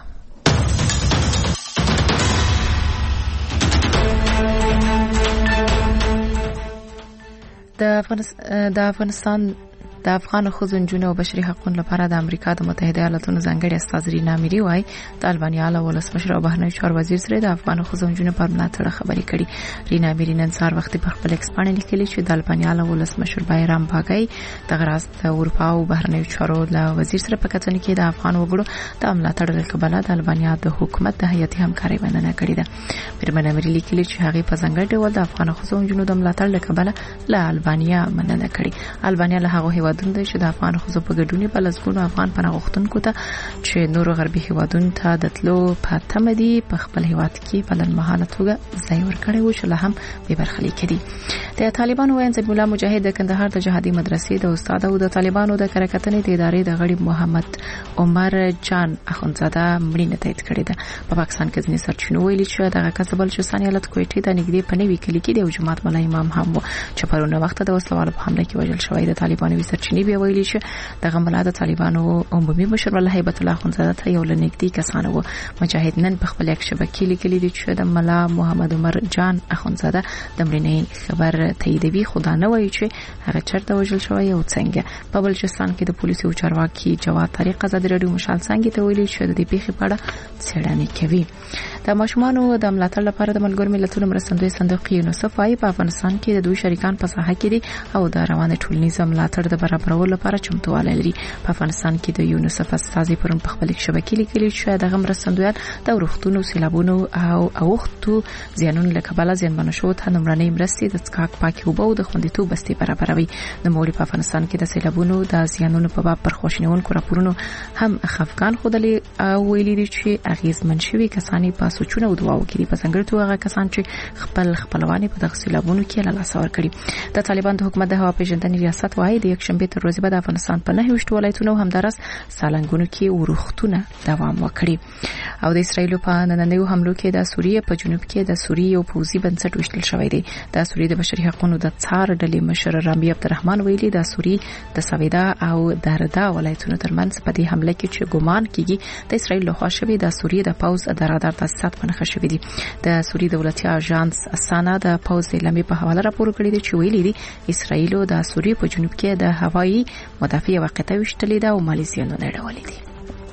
د افغانستان د افغان ښځو نجونو او بشري حقوقو لپاره د امریکا د متحده ایالاتونو ځانګړي استازي رینا میری وايي د البانیا له ولسمشر او بهرنیو چارو وزیر سره د افغان ښځو نجونو پر ملاتړ خبرې کړي. رینا میری نن سهار وختي په خپل ایکس باندې لیکلي چې د البانیا له ولسمشر بایرام باګای د غراس د اروپا او بهرنیو چارو له وزیر سره په کتنه کې د افغان وګړو د ملاتړ له کبله د البانیا د حکومت د هیئتي همکارۍ مننه کړې ده. میرمن میری لیکلي چې هغه په ځانګړي ډول د افغان ښځو نجونو د ملاتړ له کبله له البانیا مننه کړې. البانیا له هغه هیوادونو ده چې د افغان ښځو په ګډون په لسګونو افغان پناه غوښتونکو ته چې نورو غربي هیوادونو ته د تلو په تمه دي په خپل هیواد کې په لنډمهاله توګه ځای ورکړی و چې لا هم بې برخلیک کړي. د طالبانو وایي ضمیع الله مجاهد د کندهار د جهادي مدرسې د استاد او د طالبانو د کرکټنې د ادارې د غړي محمد عمر جان اخونزاده مړینه تایید کړې ده. په پاکستان کې ځینې سرچینو ویلي چې دغه کس بل چې ثاني حالت کوټې د نږدې په نوي کلی کې د جماعت ملا امام هم و چې پرونه وخت د وسلوالو په حمله کې وژل شوی. د طالبانو سرچینې بیا ویلي چې دغه ملا د طالبانو عمومي مشر الله هیبت الله اخونزاده ته یو لنګدي کسان وو. مجاهد نن په خپل یک شبکې لیکلي دي چې د ملا محمد عمر جان اخونزاده د مړینې خبر تاییدوي، خو دا نه وایي چې هغه چیرته وژل شوی او څنګه. په بلوچستان کې د پولیسو چارواکي جواد طریق ازادي راډیو مشال څنګه ته ویلي چې د دې پیښې په اړه څېړنې کوي. د ماشومانو د ملاتړ لپاره د ملګرو ملتونو مرستندوی صندوق یونیسف وايي په افغانستان کې د دوی شریکان په ساحه کې دي او د روانه ټولنیز ملاتړ د برابرولو لپاره چمتووالی لري. په افغانستان کې د یونیسف استازي پرون په خپل شبکې لیکلي چې دغه مرستندویان د روغتونو، سیلابونو او اوښتو زیانونو له کبله زیانمن شوو ته لومړنۍ مرستې د څښاک پاکې اوبه او د خوندیتوب بستې برابروي. نوموړي په افغانستان کې د سیلابونو د زیانونو په باب پر خواشینونکو راپورونو هم خفګان ښودلی او ویلي دي چې اغېزمن شوي کسان په سوچونه او دعاو کې دي، په ځانګړي توګه هغه کسان چې خپل خپلوان په دغه سیلابونو کې له لاسه ورکړي. د طالبان د حکومت د هوا پیژندنې ریاست وايي د یکشنبې تر ورځې بعد افغانستان په نهه ویشت ولایتونو همدارس سالنګونو کې ورښتونه دوام وکړي. او د اسرایل په نننیو حملو کې د سوریه په جنوب کې د سوریه یو پوځي بنسټ وشتل شوی دی. د سوریه د بشري حقوقو د څار ډلې مشر رامي عبدالرحمن ویلي د سوریه د سویدا او دردا ولایتونو ترمنځ په دې حمله کې چې ګومان کیږي د اسرایل لخوا شوی د سوریه د پوز د رادار تاسیسات په نښه شوی دي. د سوریه دولتي اژانس اسانا د پوز اعلامیې په حواله راپور کړی دی چې ویلي دي اسرایل د سوریه په جنوب کې د هوایي مدافع واقعیت وشتلې ده او مالي زیانونه اړولې دي.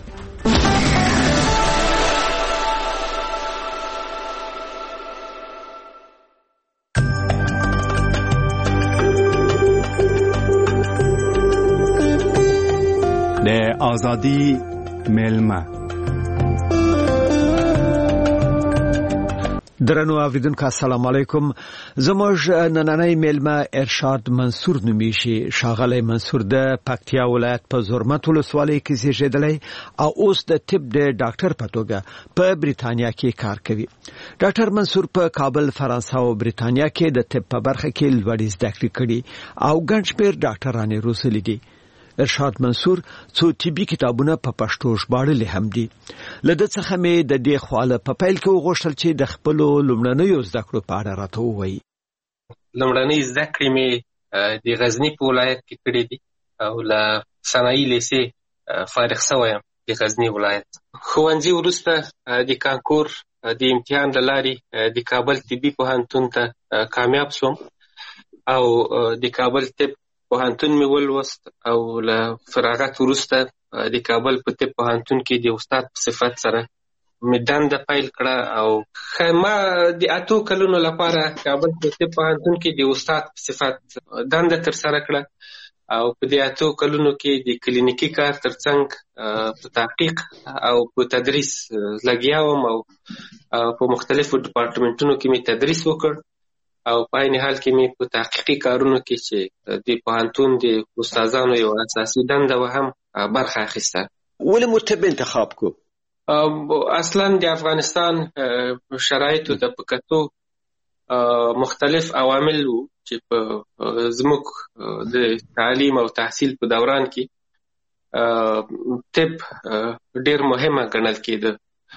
د ازادي ملما درنو اوریدونکو السلام علیکم. زموږ نننۍ میلمه ارشاد منصور نومیږي. ښاغلی منصور د پکتیا ولایت په زرمت ولسوالۍ کې زیږیدلی او اوس د طب د ډاکټر په توګه په بریتانیا کې کار کوي. ډاکټر منصور په کابل، فرانسه او بریتانیا کې د طب په برخه کې لوړې زده کړې کړي او ګڼ شمېر ډاکټرانې روزلي دي. ارشاد منصور څو طبي کتابونه په پښتو ژباړلي هم دي. له ده څخه مې د دې خواله په پیل کې وغوښتل چې د خپلو لومړنیو زده کړو په اړه راته ووایي. لومړنۍ زده کړې مې د غزني په ولایت کې کړې دي او له صنایي لیسې فارغ شوی یم د غزني ولایت. ښوونځي وروسته د کانکور د امتحان له لارې د کابل طبي پوهنتون ته کامیاب شوم او د کابل طب پوهنتون مې ولوست او له فراغت وروسته د کابل په طب پوهنتون کې د استاد په صفت سره مې دنده پیل کړه او ما د اتو کلونو لپاره کابل په طب پوهنتون کې د استاد په صفت دنده ترسره کړه او په دې اتو کلونو کې د کلینیکي کار ترڅنګ په تحقیق او په تدریس لګیا وم او په مختلفو ډپارټمنټونو کې مې تدریس وکړ او په عین حال کې مې په تحقیقي کارونو کې چې د پوهنتون د استادانو یو اساسي دنده و هم برخه اخیسته. ولې مو طب انتخاب کو؟ اصلا د افغانستان شرایطو ته په کتو مختلف عوامل وو چې په زموږ د تعلیم او تحصیل په دوران کې طب ډیر مهمه ګڼل کېده.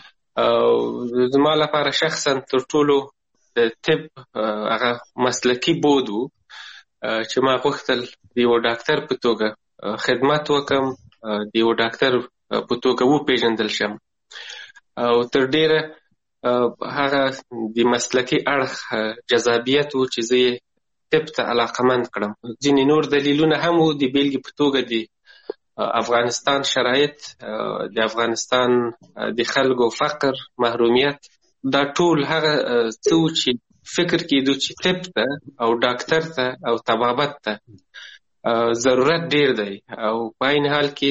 زما لپاره شخصا تر ټولو د طب هغه مسلکي بود و چې ما غوښتل د یو ډاکټر په توګه خدمت وکم، د یو ډاکټر په توګه وپېژندل شم، او تر ډیره هغه د مسلکي اړخ جذابیت و چې زه یې طب ته علاقمند کړم. ځینې نور دلیلونه هم و، د بیلګې په توګه د افغانستان شرایط، د افغانستان د خلکو فقر، محرومیت، دا ټول هغه څه و چې فکر کېدو چې طب ته او ډاکټر ته او طبابت ته ضرورت ډیر دی. او په عین حال کې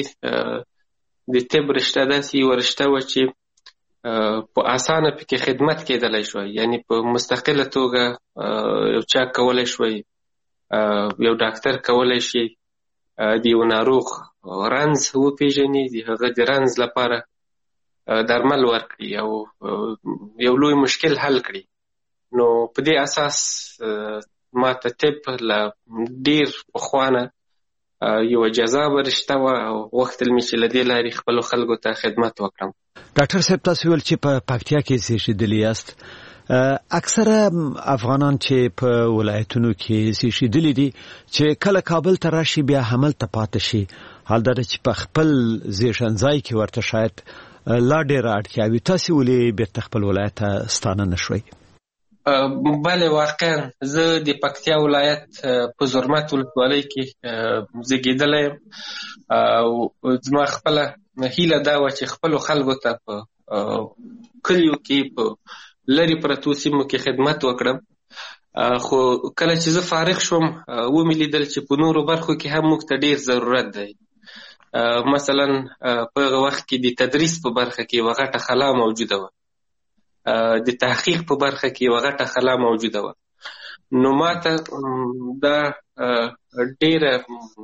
د طب رشته داسې یوه رشته وه چې په اسانه پکې خدمت کېدلی شوی، یعنی په مستقله توګه یو چا کولی شوی، یو ډاکټر کولی شي د یو ناروغ رنځ وپېژني، د هغه د رنځ لپاره درمل ورکړي او یو لوی مشکل حل کړي. نو په دې اساس ما ته طب له ډیر پخوانه یوه جذابه رشته وه او غوښتل مې چې له دې لارې خپلو خلکو ته خدمت وکړم. ډاکټر صاحب، تاسو ویل چې په پکتیا کې زیږېدلي یاست. اکثره افغانان چې په ولایتونو کې زیږېدلي دي چې کله کابل ته راشي بیا هملته پاتې شي، حال دا چې په خپل زیږنځای کې ورته شاید لا ډېره اړتیا وي. تاسې ولې بیرته خپل ولایت ته ستانه نه شوئ؟ بله، واقعا زه د پکتیا ولایت په زرمت ولسوالۍ کې زیږېدلی یم او زما خپله هیله دا وه چې خپلو خلکو ته په کلیو کې په لرې پرتو سیمو کې خدمت وکړم. خو کله چې زه فارغ شوم ومې لیدل چې په نورو برخو کې هم موږ ته ډېر ضرورت دی. مثلا په هغه وخت کې د تدریس په برخه کې یوه غټه خلا موجوده وه، د تحقیق په برخه کې یوه غټه خلا موجوده وه. نو ما ته دا ډېره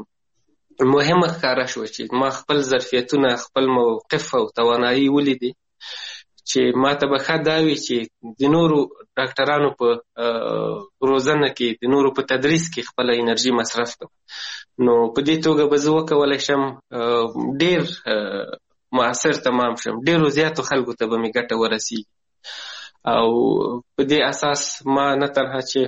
مهمه ښکاره شوه چې ما خپل ظرفیتونه، خپل موقف او توانایي ولیدې چې ما ته به ښه دا وي چې د نورو ډاکټرانو په روزنه کې، د نورو په تدریس کې خپله انرژي مصرف کړم. نو په دې توګه به زه وکولی شم ډېر مؤثر تمام شم، ډېرو زیاتو خلکو ته به مې ګټه ورسیږي. او په دې اساس ما نه تنها چې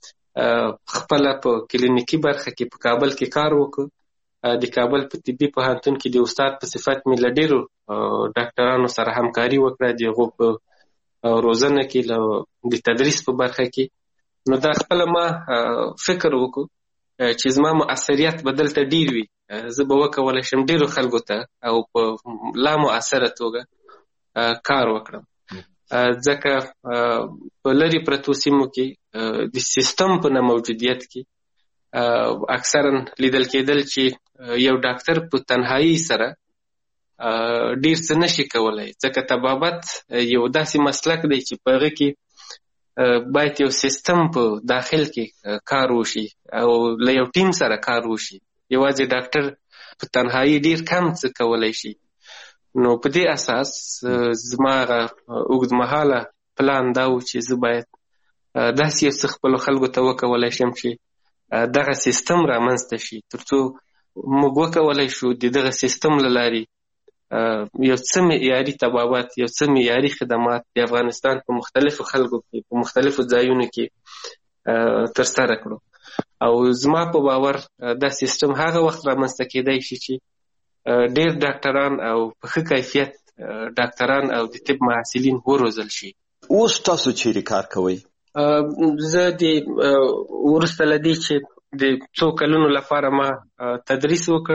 خپله په کلینیکي برخه کې په کابل کې کار وکړ، د کابل په طبي پوهنتون کې د استاد په صفت مې له ډېرو ډاکټرانو سره همکاري وکړه، د هغو په روزنه کې، د تدریس په برخه کې. نو دا خپله ما فکر وکړو چې زما مؤثریت به دلته ډېر وي، زه به وکولی شم ډېرو خلکو ته او په لا مؤثره توګه کار وکړم. ځکه په لرې پرتو سیمو کې د سیستم په نه موجودیت کې اکثرا لیدل کېدل چې یو ډاکټر په تنهایی سره ډیر څه نشي کولای، ځکه طبابت یو داسې مسلک دی چې په هغه کې باید یو سیستم په داخل کې کار وشي او له یو ټیم سره کار وشي. یوازې ډاکټر په تنهایی ډیر کم څه کولای شي. نو په دې اساس زما هغه اوږدمهاله پلان دا و چې زه باید داسې یو څه خپلو خلکو ته وکولی شم چې دغه سیستم رامنځته شي، تر څو موږ وکولی شو د دغه سیستم له لارې یو څه معیاري طبابت، یو څه معیاري خدمات د افغانستان په مختلفو خلکو کې، په مختلفو ځایونو کې ترسره کړو. او زما په باور دا سیستم هغه وخت رامنځته کېدی شي چې ډېر ډاکټران او په ښه کیفیت ډاکټران او د طب محصلین وروزل شي. اوس تاسو چیرې کار کوئ؟ زه د وروسته له دې چې د څو کلونو لپاره ما تدریس وکړ،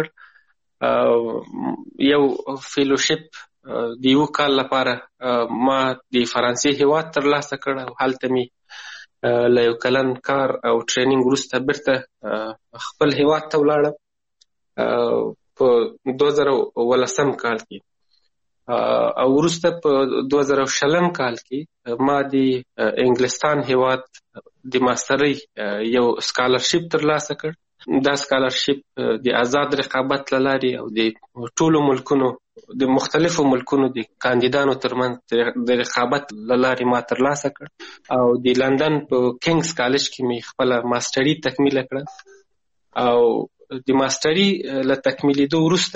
یو فیلوشپ د یو کال لپاره ما د فرانسې هیواد ترلاسه کړ او هلته مې له یو کلن کار او ټریننګ وروسته بیرته خپل هیواد ته ولاړم په دوه زره ولسم کال کې. او وروسته په دوه زره شلم کال کې ما د انګلستان هیواد د ماسترۍ یو سکالرشپ ترلاسه کړ. دا سکالرشپ د آزاد رقابت له لارې او د ټولو ملکونو، د مختلفو ملکونو د کاندیدانو ترمنځ د رقابت له لارې ما ترلاسه کړ او د لندن په کینګز کالج کې مې خپله ماستري تکمیله کړه. او د ماستري له تکمیلېدو وروسته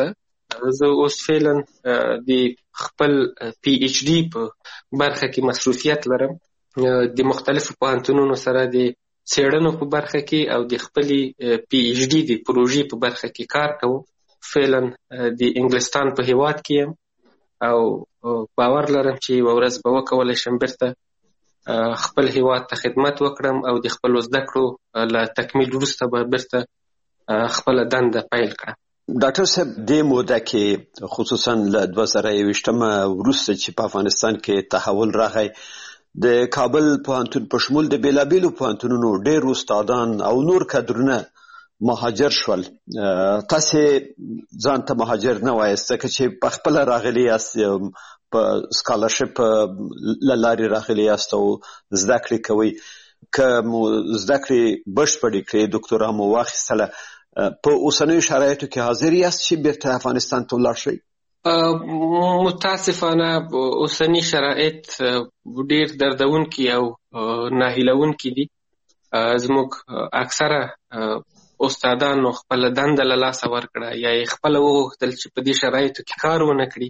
زه اوس فعلا د خپل پی ایچ ډي په برخه کې مصروفیت لرم. د مختلفو پوهنتونونو سره د څېړنو په برخه کې او د خپلې پی ایچ ډي د پروژې په برخه کې کار کوم. فعلا د انګلستان په هیواد کې یم او باور لرم چې یوه ورځ به وکولی شم بیرته خپل هیواد ته خدمت وکړم او د خپلو زده کړو له تکمیل وروسته به بیرته خپله دنده پیل کړم. ډاکټر صاحب دې موده کې خصوصا له دوه زره یوویشتمه وروسته چې په افغانستان کې تحول راغی د کابل پوهنتون په شمول د بیلابیلو پوهنتونونو ډېر استادان او نور کادرونه مهاجر شول. تاسې ځان ته مهاجر نه وایاست ځکه چې په خپله راغلي یاست په سکالرشپ له لارې راغلي یاست او زده کړې کوئ. که مو زده کړې بشپړې کړې دکتورا مو واخیستله په اوسنیو شرایطو کې حاضر یاست چې بیرته افغانستان ته ولاړ شئ؟ متاسفانه اوسنی شرایط ډېر دردونکي او ناهیلونکي دي. زموږ اکثره استادانو خپله دنده له لاسه ورکړه یا یې خپله وغوښتل چې په دې شرایطو کې کار ونه کړي،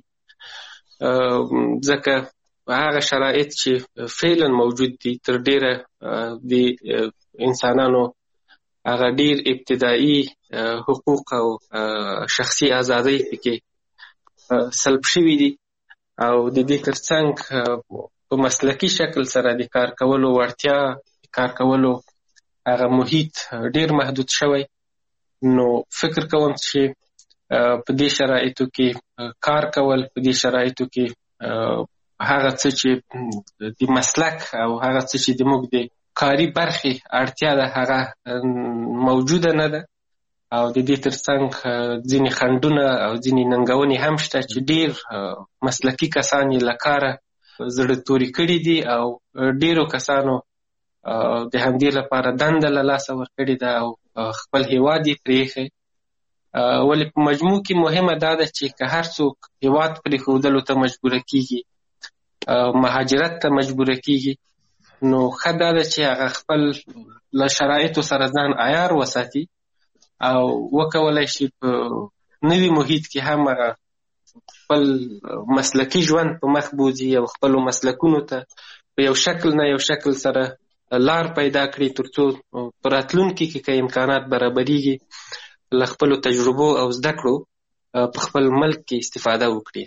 ځکه هغه شرایط چې فعلا موجود دي تر ډېره د انسانانو هغه ډېر ابتدایي حقوق او شخصي ازادۍ پکې سلب شوي دي او د دې ترڅنګ په مسلکي شکل سره د کار کولو وړتیا، کار کولو هغه محیط ډېر محدود شوی. نو فکر کوم چې په دې شرایطو کې کار کول، په دې شرایطو کې هغه څه چې د مسلک او هغه څه چې د موږ د کاري برخې اړتیا ده هغه موجوده نه ده او د دې ترڅنګ ځینې خنډونه او ځینې ننګونې هم شته چې ډېر مسلکي کسان یې له کاره زړه توري کړي دي او ډېرو کسانو د همدې لپاره دنده له لاسه ورکړې ده او خپل هیواد یې پرېښی. ولې په مجموع کې مهمه دا ده چې که هر څوک هیواد پرېښودلو ته مجبوره کېږي، مهاجرت ته مجبوره کېږي، نو ښه دا ده چې هغه خپل له شرایطو سره ځان عیار وساتي او وکولی شي په نوي محیط کې هم هغه خپل مسلکي ژوند په مخ بوځي او خپلو مسلکونو ته په یو شکل نه یو شکل سره لار پیدا کړي تر څو په راتلونکي کې که امکانات برابریږي له خپلو تجربو او زده کړو په خپل ملک کې استفاده وکړي.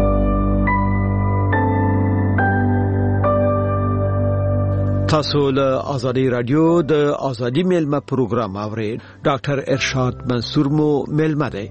تاسو له آزادی رادیو د آزادی میلمه پروګرام اورئ. ډاکټر ارشاد منصور مو میلمه دی.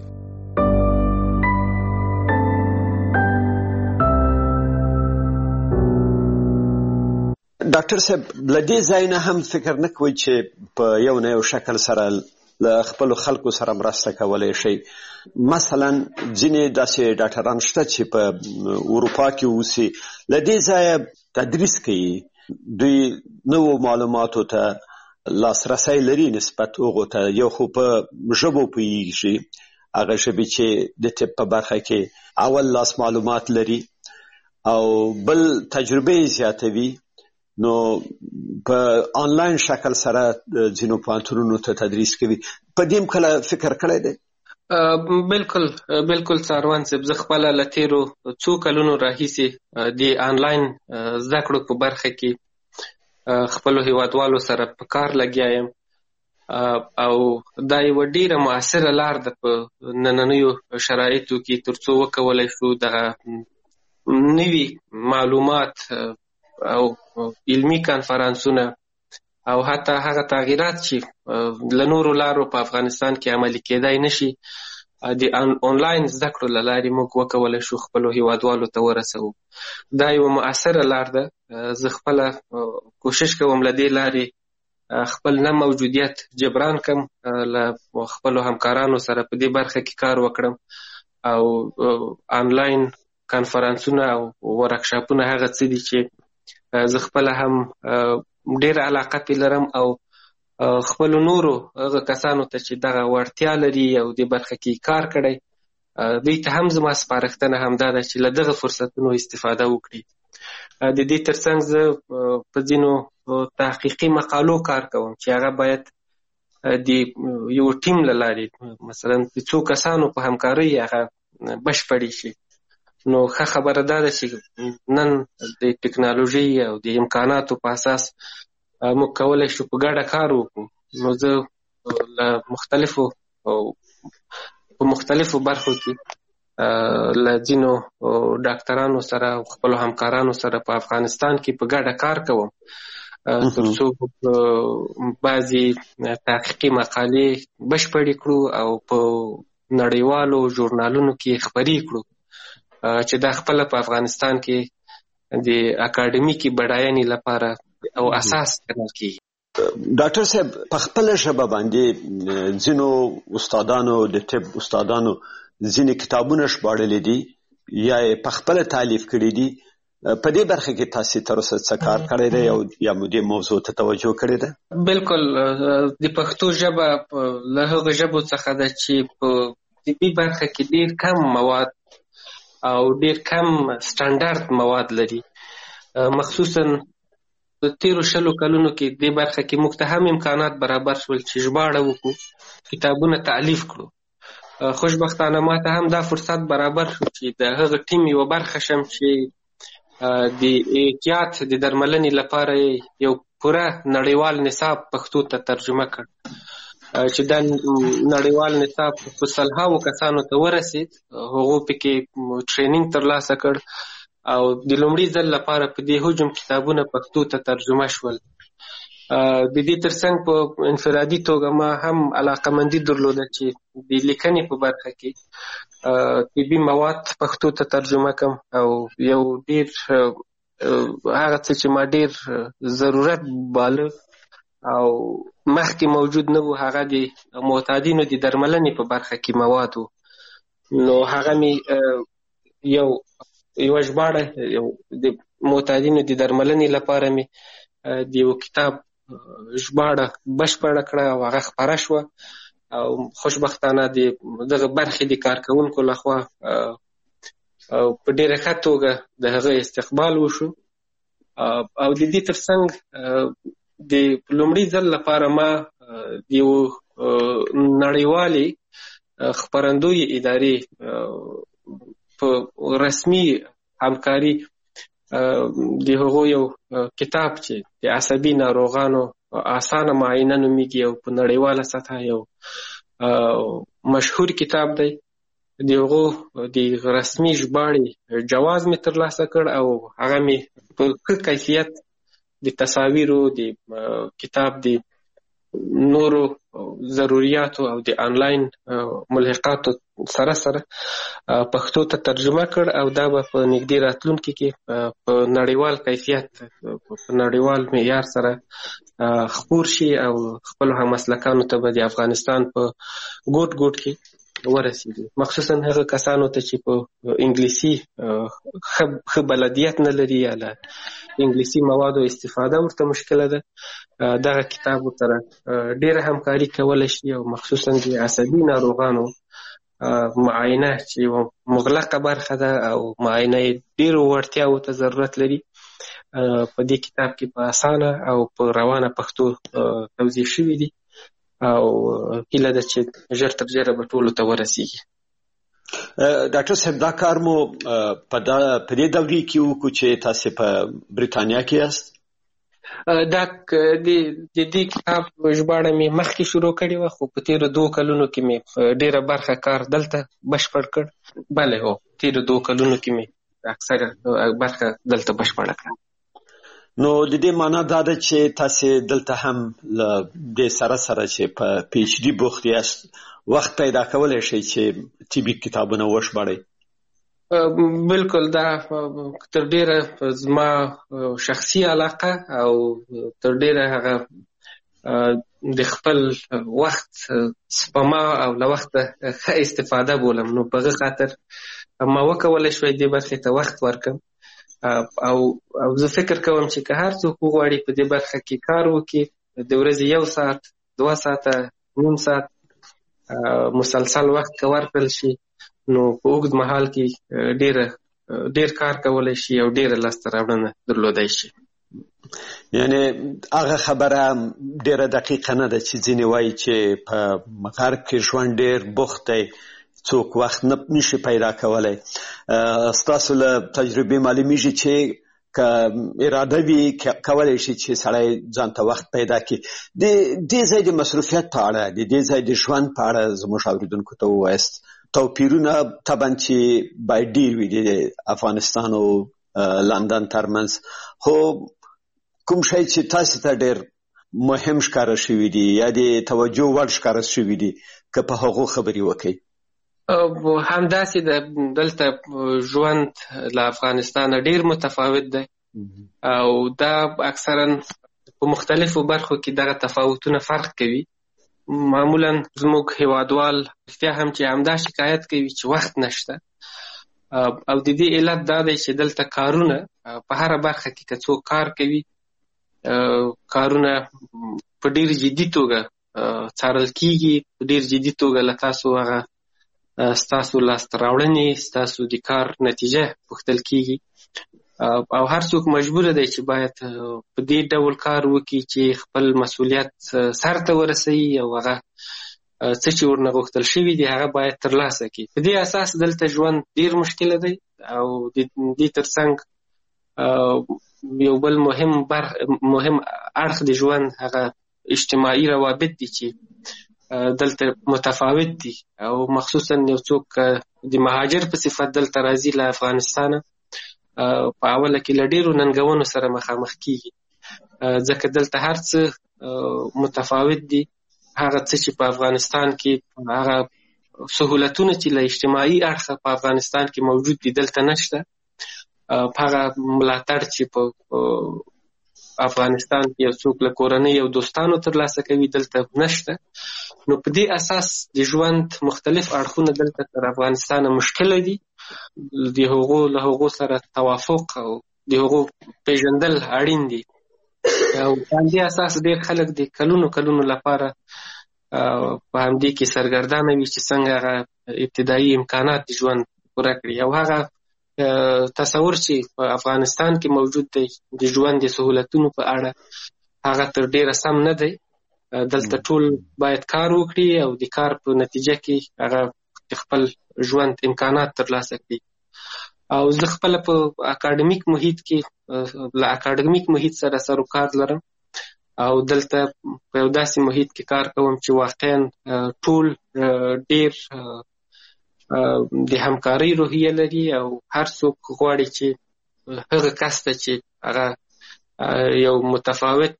ډاکټر صاحب له دې ځای نه هم فکر نه کوئ چې په یو نه یو شکل سره له خپلو خلکو سره مرسته کولی شئ؟ مثلا ځینې داسې ډاکټران شته چې په اروپا کې اوسي، له دې ځایه تدریس کوي، دوی نوو معلوماتو ته لاسرسی لري نسبت هغو ته، یو خو په ژبو پوهېږي، هغه ژبې چې د طب په برخه کې اول لاس معلومات لري او بل تجربه زیاتوي. نو په آنلاین شکل سره ځینو پوهنتونونو ته تدریس کوي. په دې هم کله فکر کړی دی؟ بالکل بالکل ساروان صاحب، زه خپله له تېرو څو کلونو راهیسې د آنلاین زده کړو په برخه کې خپلو هیوادوالو سره په کار لګیا یم او دا یوه ډېره مؤثره لار ده په نننیو شرایطو کې تر څو وکولی شو دغه نوي معلومات او علمي کانفرانسونه او حتی هغه تغییرات چې له نورو لارو په افغانستان کې عملي کېدای نشي د آنلاین زده کړو له لارې موږ وکولی شو خپلو هیوادوالو ته ورسوو. دا یوه مؤثره لار ده. زه خپله کوشش کوم له دې لارې خپل نه موجودیت جبران کم، له خپلو همکارانو سره په دې برخه کې کار وکړم او آنلاین کانفرانسونه او ورکشاپونه هغه څه دي چې زه خپله هم ډېره علاقه پې لرم او خپلو نورو هغه کسانو ته چې دغه وړتیا لري او دې برخه کې کار کړی دوی ته هم زما سپارښتنه همدا ده چې له دغه فرصتونو استفاده وکړي. د دې ترڅنګ زه په ځینو تحقیقي مقالو کار کوم چې هغه باید د یو ټیم له لارې مثلا د څو کسانو په همکارۍ هغه بشپړې شي. نو ښه خبره دا ده چې نن د ټکنالوژي او د امکاناتو په اساس موږ کولی شو په ګډه کار وکړو. نو زه له مختلفو په مختلفو برخو کې له ځینو ډاکټرانو سره او خپلو همکارانو سره په افغانستان کې په ګډه کار کوم تر څو بعضې تحقیقي مقالې بشپړې کړو او په نړیوالو ژورنالونو کې خپرې کړو چې دا خپله په افغانستان کې د اکاډمیکي بډاینې لپاره او اساس ګڼل کېږي. ډاکټر صاحب په خپله ژبه باندې ځینو استادانو د طب استادانو ځینې کتابونه ژباړلي دي یا یې په خپله تالیف کړي دي. په دې برخه کې تاسې تر اوسه څه کار کړی دی او یا مو دې موضوع ته توجه کړې ده؟ بلکل د پښتو ژبه له هغو ژبو څخه ده چې په طبي برخه کې ډېر کم مواد او ډېر کم سټنډرد مواد لري. مخصوصا په تیرو شلو کلونو کې دې برخه کې موږ ته هم امکانات برابر شول چې ژباړه وکړو، کتابونه تألیف کړو. خوشبختانه ما ته هم دا فرصت برابر شو چې د هغه ټیم یوه برخه شم چې د احتیاط د درملنې لپاره یو پوره نړیوال نصاب پښتو ته ترجمه کړ چې دا نړیوال نصاب په سلهاوو کسانو ته ورسید. هغو پکې ټرینینګ ترلاسه کړ او د لومړي ځل لپاره په دې حجم کتابونه پښتو ته ترجمه شول. د دې ترڅنګ په انفرادي توګه ما هم علاقمندي درلوده چې د لیکنې په برخه کې طبي مواد پښتو ته ترجمه کړم او یو ډېر هغه څه چې ما ډېر ضرورت باله او مخکې موجود نه و هغه د معتادینو د درملنې په برخه کې مواد و. نو هغه مې یو یوه ژباړه د معتادینو د درملنې لپاره مې د یو کتاب ژباړه بشپړه کړه او هغه خپره شوه او خوشبختانه د دغه برخې د کارکوونکو لخوا په ډېره ښه توګه د هغه استقبال وشو. او د دې ترڅنګ د لومړي ځل لپاره ما د یو نړیوالې خپرندوی ادارې په رسمي همکاري د هغو یو کتاب چې د عصبي ناروغانو اسانه معاینه نومیږي او په نړیواله سطحه یو مشهور کتاب دی، د هغو د رسمي ژباړې جواز مې ترلاسه کړ او هغه مې په ښه کیفیت د تصاویرو د کتاب د نورو ضروریاتو او د آنلاین ملحقاتو سره سره پښتو ته ترجمه کړ او دا به په نږدې راتلونکي کې په نړیوال کیفیت په نړیوال معیار سره خپور شي او خپلو هممسلکانو ته به د افغانستان په ګوټ ګوټ کې ورسېږي، مخصوصا هغه کسانو ته چې په انګلیسي ښه بلدیت نه لري یا له انګلیسي موادو استفاده ورته مشکله ده. دغه کتاب ورسره ډېره همکاري کولی شي او مخصوصا د عصبي ناروغانو معاینه چې یوه مغلقه برخه ده او معاینه یې ډېرو وړتیاوو ته ضرورت لري په دې کتاب کې په اسانه او په روانه پښتو توضیح شوي دي او هیله ده چې ژر تر ژره به ټولو ته ورسیږي. ډاکټر صاحب دا کار مو په دې دورې کې وکړو چې تاسې په بریتانیا کې یاست؟ دا د دې کتاب ژباړه مې مخکې شروع کړې وه خو په تېرو دوو کلونو کې مې ډېره برخه کار دلته بشپړ کړ. بله هو تېرو دوو کلونو کې مې اکثره برخه دلته بشپړه کړه. نو د دې معنا دا ده چې تاسې دلته هم له دې سره سره چې په پی ایچ ډي بوخت یاست وخت پیدا کولی شئ چې طبي کتابونه وژباړئ؟ بلکل دا تر ډېره زما شخصي علاقه او تر ډېره هغه د خپل وخت سپما او له وخته ښه استفاده بولم. نو په هغه خاطر ما وکولی شوی دې برخې ته وخت ورکړم او او زه فکر کوم چې که هر څوک وغواړي په دې برخه کې کار وکړي د ورځې یو ساعت دوه ساعته نیم ساعت مسلسل وخت که ورکړل شي نو په اوږد مهال کې ډېره ډېر کار کولی شي او ډېره لاسته راوړنه درلودی شي. یعنی هغه خبره ډېره دقیقه نه ده چې ځینې وایي چې په غرب کې ژوند ډېر بوخت دی څوک وخت نه نشي پیدا کولای. ستاسو له تجربې معلومیږي چې که اراده وي کولای شي چې سړی ځان ته وخت پیدا کړي. د دې ځای د مصروفیت په اړه د دې ځای د ژوند په اړه زموږ اورېدونکو ته ووایاست. توپیرونه طبعا چې باید ډېر وي د افغانستان او لندن ترمنځ، خو کوم شی چې تاسو ته ډېر مهم ښکاره شوي دي یا د توجه وړ ښکاره شوي دي که په هغو خبرې وکړئ؟ همداسې د دلته ژوند له افغانستان ډیر متفاوت دی او دا اکثرا په مختلفو برخو کې دغه تفاوتونه فرق کوي. معمولا زموږ هیوادوال رښتیا هم چې همدا شکایت کوي چې وخت نشته او د دې علت دا دی چې دلته کارونه په هره برخه کې که څوک کار کوي کارونه په ډیر جدي توګه څارل کیږي، په ډیر جدي توګه له تاسو هغه ستاسو لاسته راوړنې ستاسو د کار نتیجه پوښتل کیږي او هر څوک مجبور دی چې باید په دې ډول کار وکړي چې خپل مسؤلیت سر ته ورسوي او هغه څه چې ورنه غوښتل شوي دي هغه باید ترلاسه کړي. په دې اساس دلته ژوند ډیر مشکله دی او د دې ترڅنګ یو بل مهم بر مهم اړخ د ژوند هغه اجتماعي روابط دي چې دلته متفاوت دي او مخصوصا یو څوک د مهاجر په صفت دلته راځي له افغانستانه په اوله کې له ډېرو ننګونو سره مخامخ کیږي ځکه دلته هر څه متفاوت دي. هغه څه چې په افغانستان کې هغه سهولتونه چې له اجتماعي اړخه په افغانستان کې موجود دي دلته نشته. هغه ملاتړ چې په افغانستان کې یو څوک له کورنۍ او دوستانو ترلاسه کوي دلته نشته. نو په دې اساس د ژوند مختلف اړخونه دلته تر افغانستان مشکله دي. د هغو له هغو سره توافق او د هغو پیژندل اړین دي او په همدې اساس ډېر خلک د کلونو کلونو لپاره په همدې کې سرګردانه وي چې څنګه هغه ابتدایي امکانات د ژوند پوره کړي او هغه تصور چې په افغانستان کې موجود دی د ژوند د سهولتونو په اړه هغه تر ډېره سم نه دی. دلته ټول باید کار وکړي او د کار په نتیجه کې هغه خپل ژوند امکانات ترلاسه کړي. او زه خپله په اکاډمیک محیط کې له اکاډمیک محیط سره سر و کار لرم او دلته په یو داسې محیط کې کار کوم چې واقعا ټول ډېر د همکارۍ روحیه لري او هر څوک غواړي چې هغه کس ته چې هغه یو متفاوت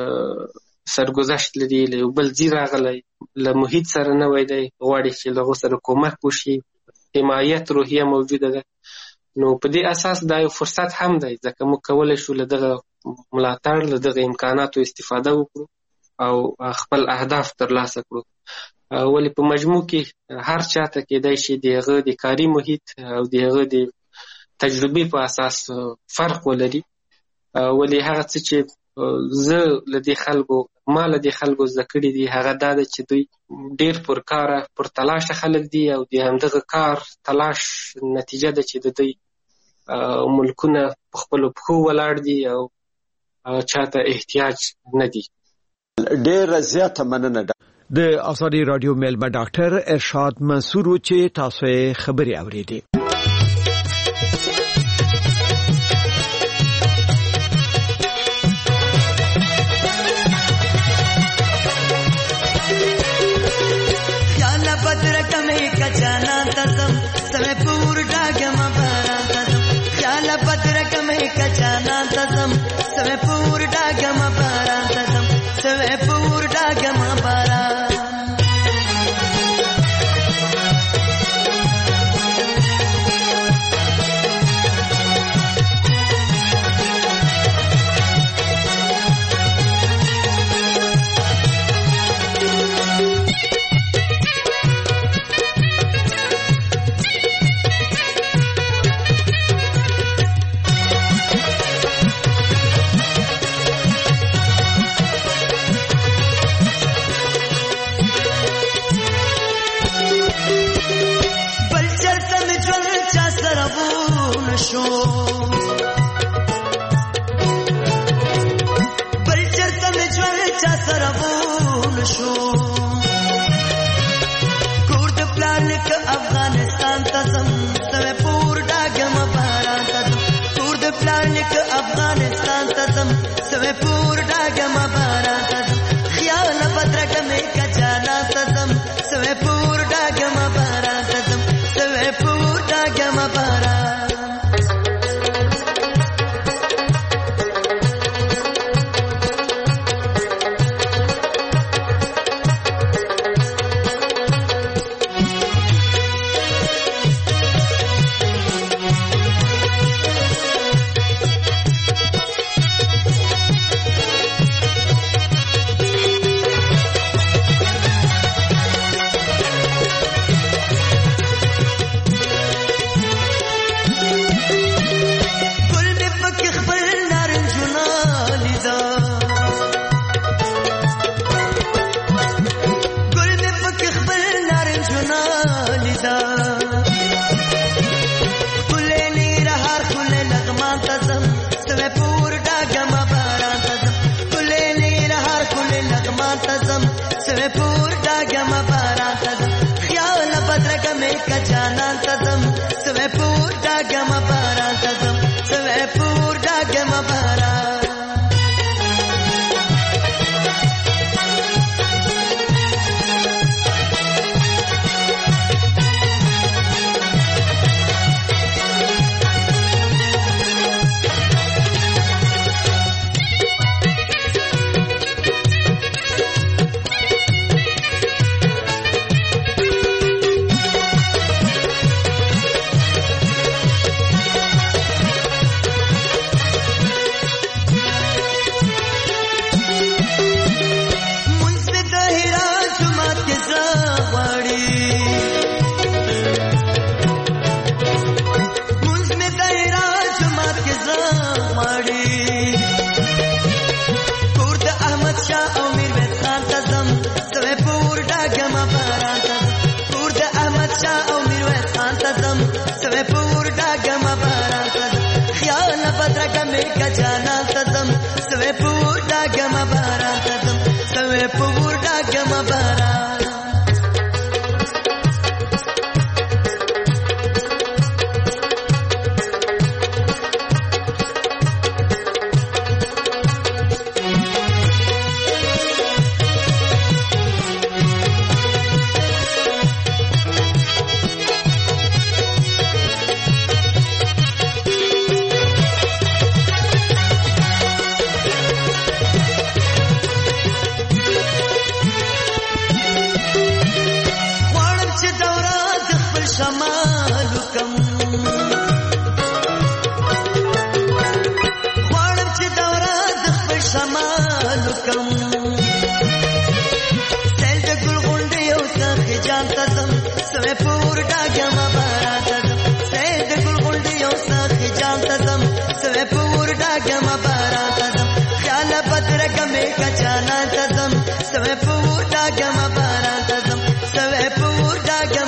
سرګذشت لري له یو بل ځای راغلی له محیط سره نوی دی غواړي چې له هغو سره کومک وشي، حمایت روحیه موجوده ده. نو په دې اساس دا یو فرصت هم دی ځکه موږ کولی شو له دغه ملاتړ له دغه امکاناتو استفاده وکړو او خپل اهداف ترلاسه کړو. ولې په مجموع کې هر چاته کېدای شي د هغه د کاري محیط او د هغه د تجربې په اساس فرق ولري. ولې هغه څه چې زه له دې خلکو ما له دې خلکو زده کړي دي هغه دا ده چې دوی ډېر پرکاره پرتلاشه خلک دي او د همدغه کار تلاش نتیجه ده چې د دوی ملکونه په خپلو پښو ولاړ دي او چاته احتیاج نه دي. ډېره زیاته مننه. د آزادي رادیو میلمه ډاکټر ارشاد منصور و چې تاسو یې خبرې اورېدې. سوې پور ډاګم باران تزم خیال بدرګ مې کجانا تزم سوې پور ډاګم باران تزم سوې پور ډاګم باران Save